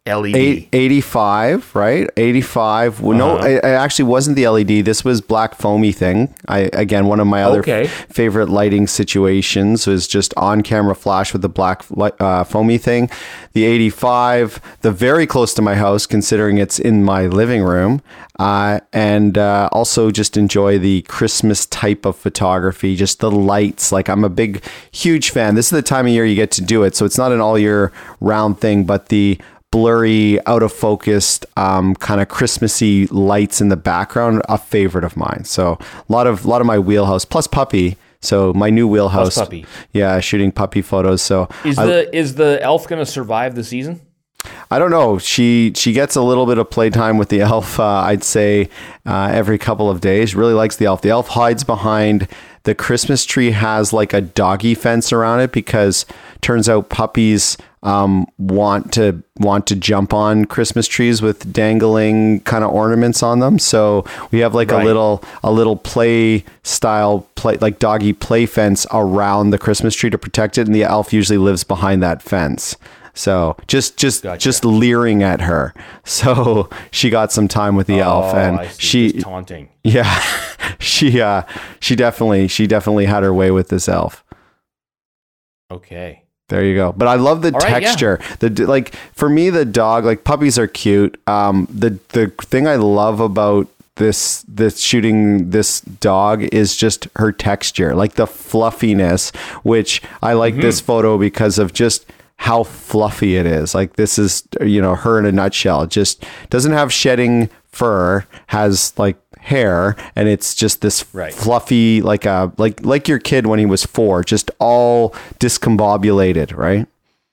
L E Eight, D. eighty-five, right? eighty-five. Well, No, Uh-huh. it, it actually wasn't the L E D. This was black foamy thing. I again, one of my other Okay. f- favorite lighting situations was just on-camera flash with the black li- uh, foamy thing. The eighty-five, the very close to my house, considering it's in my living room, uh, and uh, also just enjoy the Christmas type of photography, just the lights. Like I'm a big, huge fan. This is the time of year you get to do it, so it's not an all-year round thing, but the blurry, out of focus, um, kind of Christmassy lights in the background, a favorite of mine. So a lot of, lot of my wheelhouse, plus puppy. So my new wheelhouse, Plus puppy. yeah, shooting puppy photos. So Is I, the is the elf going to survive the season? I don't know. She she gets a little bit of playtime with the elf. Uh, I'd say uh, every couple of days. Really likes the elf. The elf hides behind the Christmas tree. Has like a doggy fence around it because turns out puppies um, want to want to jump on Christmas trees with dangling kind of ornaments on them. So we have like Right. a little a little play style play like doggy play fence around the Christmas tree to protect it, and the elf usually lives behind that fence. So just just Gotcha. just leering at her. So she got some time with the elf, Oh, and I see. she Just taunting. yeah she uh she definitely she definitely had her way with this elf. Okay. There you go. But I love the All right, yeah. texture. The like for me, the dog, like puppies are cute. Um, the the thing I love about this this shooting this dog is just her texture, like the fluffiness, which I like Mm-hmm. this photo because of just how fluffy it is. Like this is, you know, her in a nutshell. It just doesn't have shedding fur, has like hair, and it's just this Right. fluffy, like a like like your kid when he was four, just all discombobulated, right?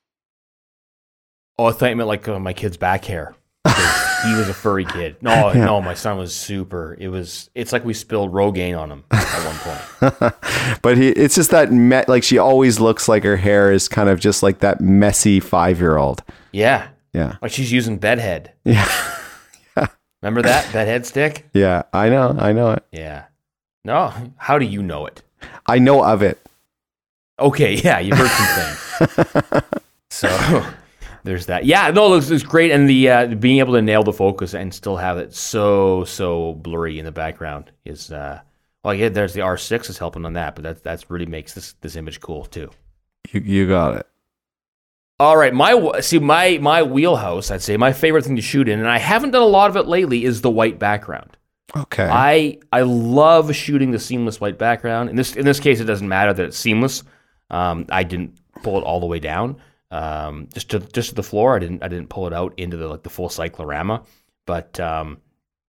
Oh, I thought you meant like uh, my kid's back hair. 'Cause He was a furry kid. No, no, my son was super. It was. It's like we spilled Rogaine on him at one point. But he, it's just that me- like she always looks like her hair is kind of just like that messy five-year-old. Yeah, Yeah, like she's using bedhead. yeah, Remember that bedhead stick? yeah. I know, I know it. Yeah. No, how do you know it? I know of it. Okay, yeah, you've heard some things. So there's that. Yeah, no, it's, it's great, and the uh, being able to nail the focus and still have it so so blurry in the background is uh, well, yeah. There's the R six is helping on that, but that that's really makes this this image cool too. You you got it. All right, my see my my wheelhouse. I'd say my favorite thing to shoot in, and I haven't done a lot of it lately, is the white background. Okay. I I love shooting the seamless white background. In this in this case, it doesn't matter that it's seamless. Um, I didn't pull it all the way down, um, just to just to the floor. I didn't I didn't pull it out into the like the full cyclorama. But um,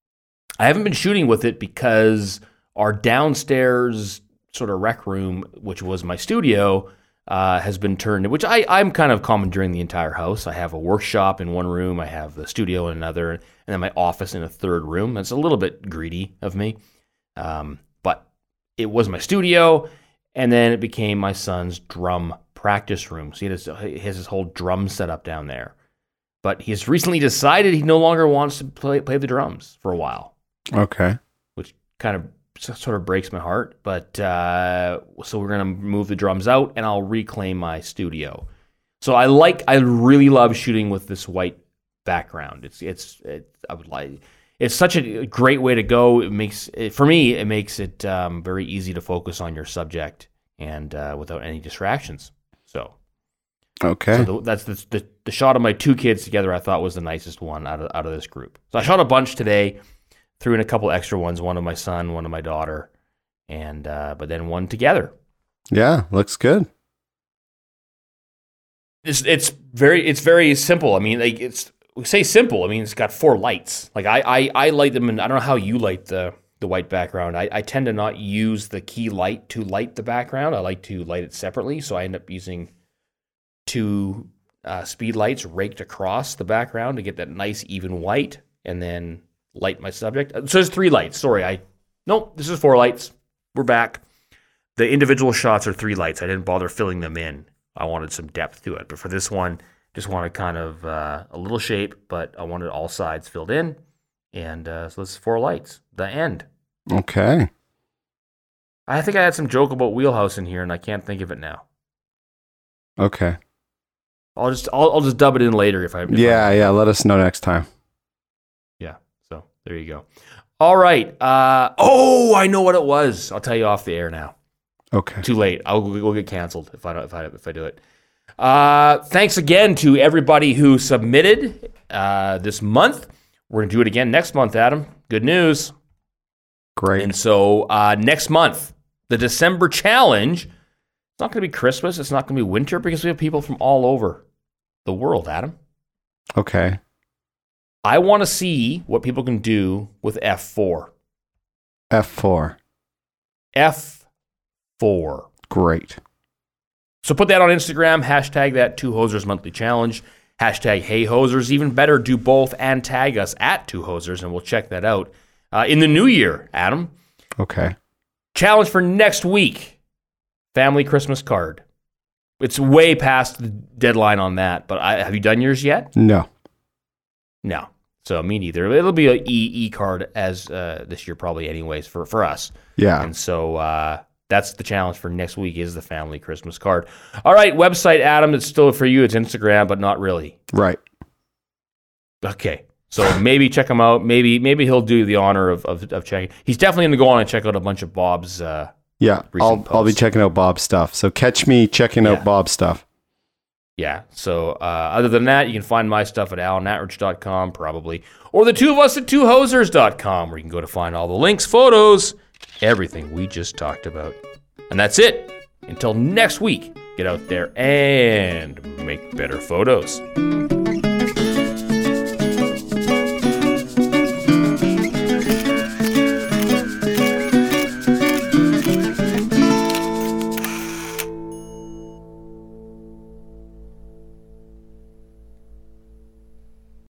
I haven't been shooting with it because our downstairs sort of rec room, which was my studio, uh, has been turned. Which I I'm kind of commandeering the entire house. I have a workshop in one room. I have the studio in another, and then my office in a third room. That's a little bit greedy of me, um, but it was my studio. And then it became my son's drum practice room. So he has, he has his whole drum set up down there. But he's recently decided he no longer wants to play play the drums for a while, Okay. which kind of sort of breaks my heart. But uh, so we're gonna move the drums out, and I'll reclaim my studio. So I like, I really love shooting with this white background. It's it's it, I would like. It's such a great way to go. It makes it, for me, it makes it um, very easy to focus on your subject and uh, without any distractions. So, Okay. so the, that's the, the the shot of my two kids together. I thought was the nicest one out of out of this group. So I shot a bunch today, threw in a couple extra ones. One of my son, one of my daughter, and uh, but then one together. Yeah, looks good. It's it's very it's very simple. I mean, like it's. We say simple. I mean, it's got four lights. Like I, I, I light them, and I don't know how you light the, the white background. I, I tend to not use the key light to light the background. I like to light it separately, so I end up using two uh, speed lights raked across the background to get that nice even white, and then light my subject. So there's three lights. Sorry, I nope. This is four lights. We're back. The individual shots are three lights. I didn't bother filling them in. I wanted some depth to it, but for this one. Just wanted kind of uh, a little shape, but I wanted all sides filled in. And uh, so this is four lights. The end. Okay. I think I had some joke about Wheelhouse in here, and I can't think of it now. Okay. I'll just I'll, I'll just dub it in later if I. If Yeah, I, yeah. Let us know next time. Yeah. So there you go. All right. Uh, oh, I know what it was. I'll tell you off the air now. Okay. Too late. I'll we'll get canceled if I don't if I if I do it. Uh, thanks again to everybody who submitted uh, this month. We're gonna do it again next month, Adam. Good news. Great. And so uh, next month, the December challenge. It's not gonna be Christmas. It's not gonna be winter because we have people from all over the world, Adam. Okay. I want to see what people can do with F four. F four. F four. Great. So put that on Instagram, hashtag that Two Hosers Monthly Challenge, hashtag Hey Hosers. Even better, do both and tag us at Two Hosers, and we'll check that out uh, in the new year, Adam. Okay. Challenge for next week, family Christmas card. It's way past the deadline on that, but I, have you done yours yet? No. No. So me neither. It'll be an E E card as uh, this year probably anyways for, for us. Yeah. And so uh, that's the challenge for next week is the family Christmas card. All right, website, Adam, it's still for you. It's Instagram, but not really. Right. Okay. So maybe check him out. Maybe maybe he'll do the honor of, of, of checking. He's definitely going to go on and check out a bunch of Bob's uh, Yeah. I'll recent I'll be posts. checking out Bob's stuff. So catch me checking Yeah. out Bob's stuff. Yeah. So uh, other than that, you can find my stuff at alan atridge dot com probably. Or the two of us at two hosers dot com where you can go to find all the links, photos, everything we just talked about. And that's it. Until next week, get out there and make better photos.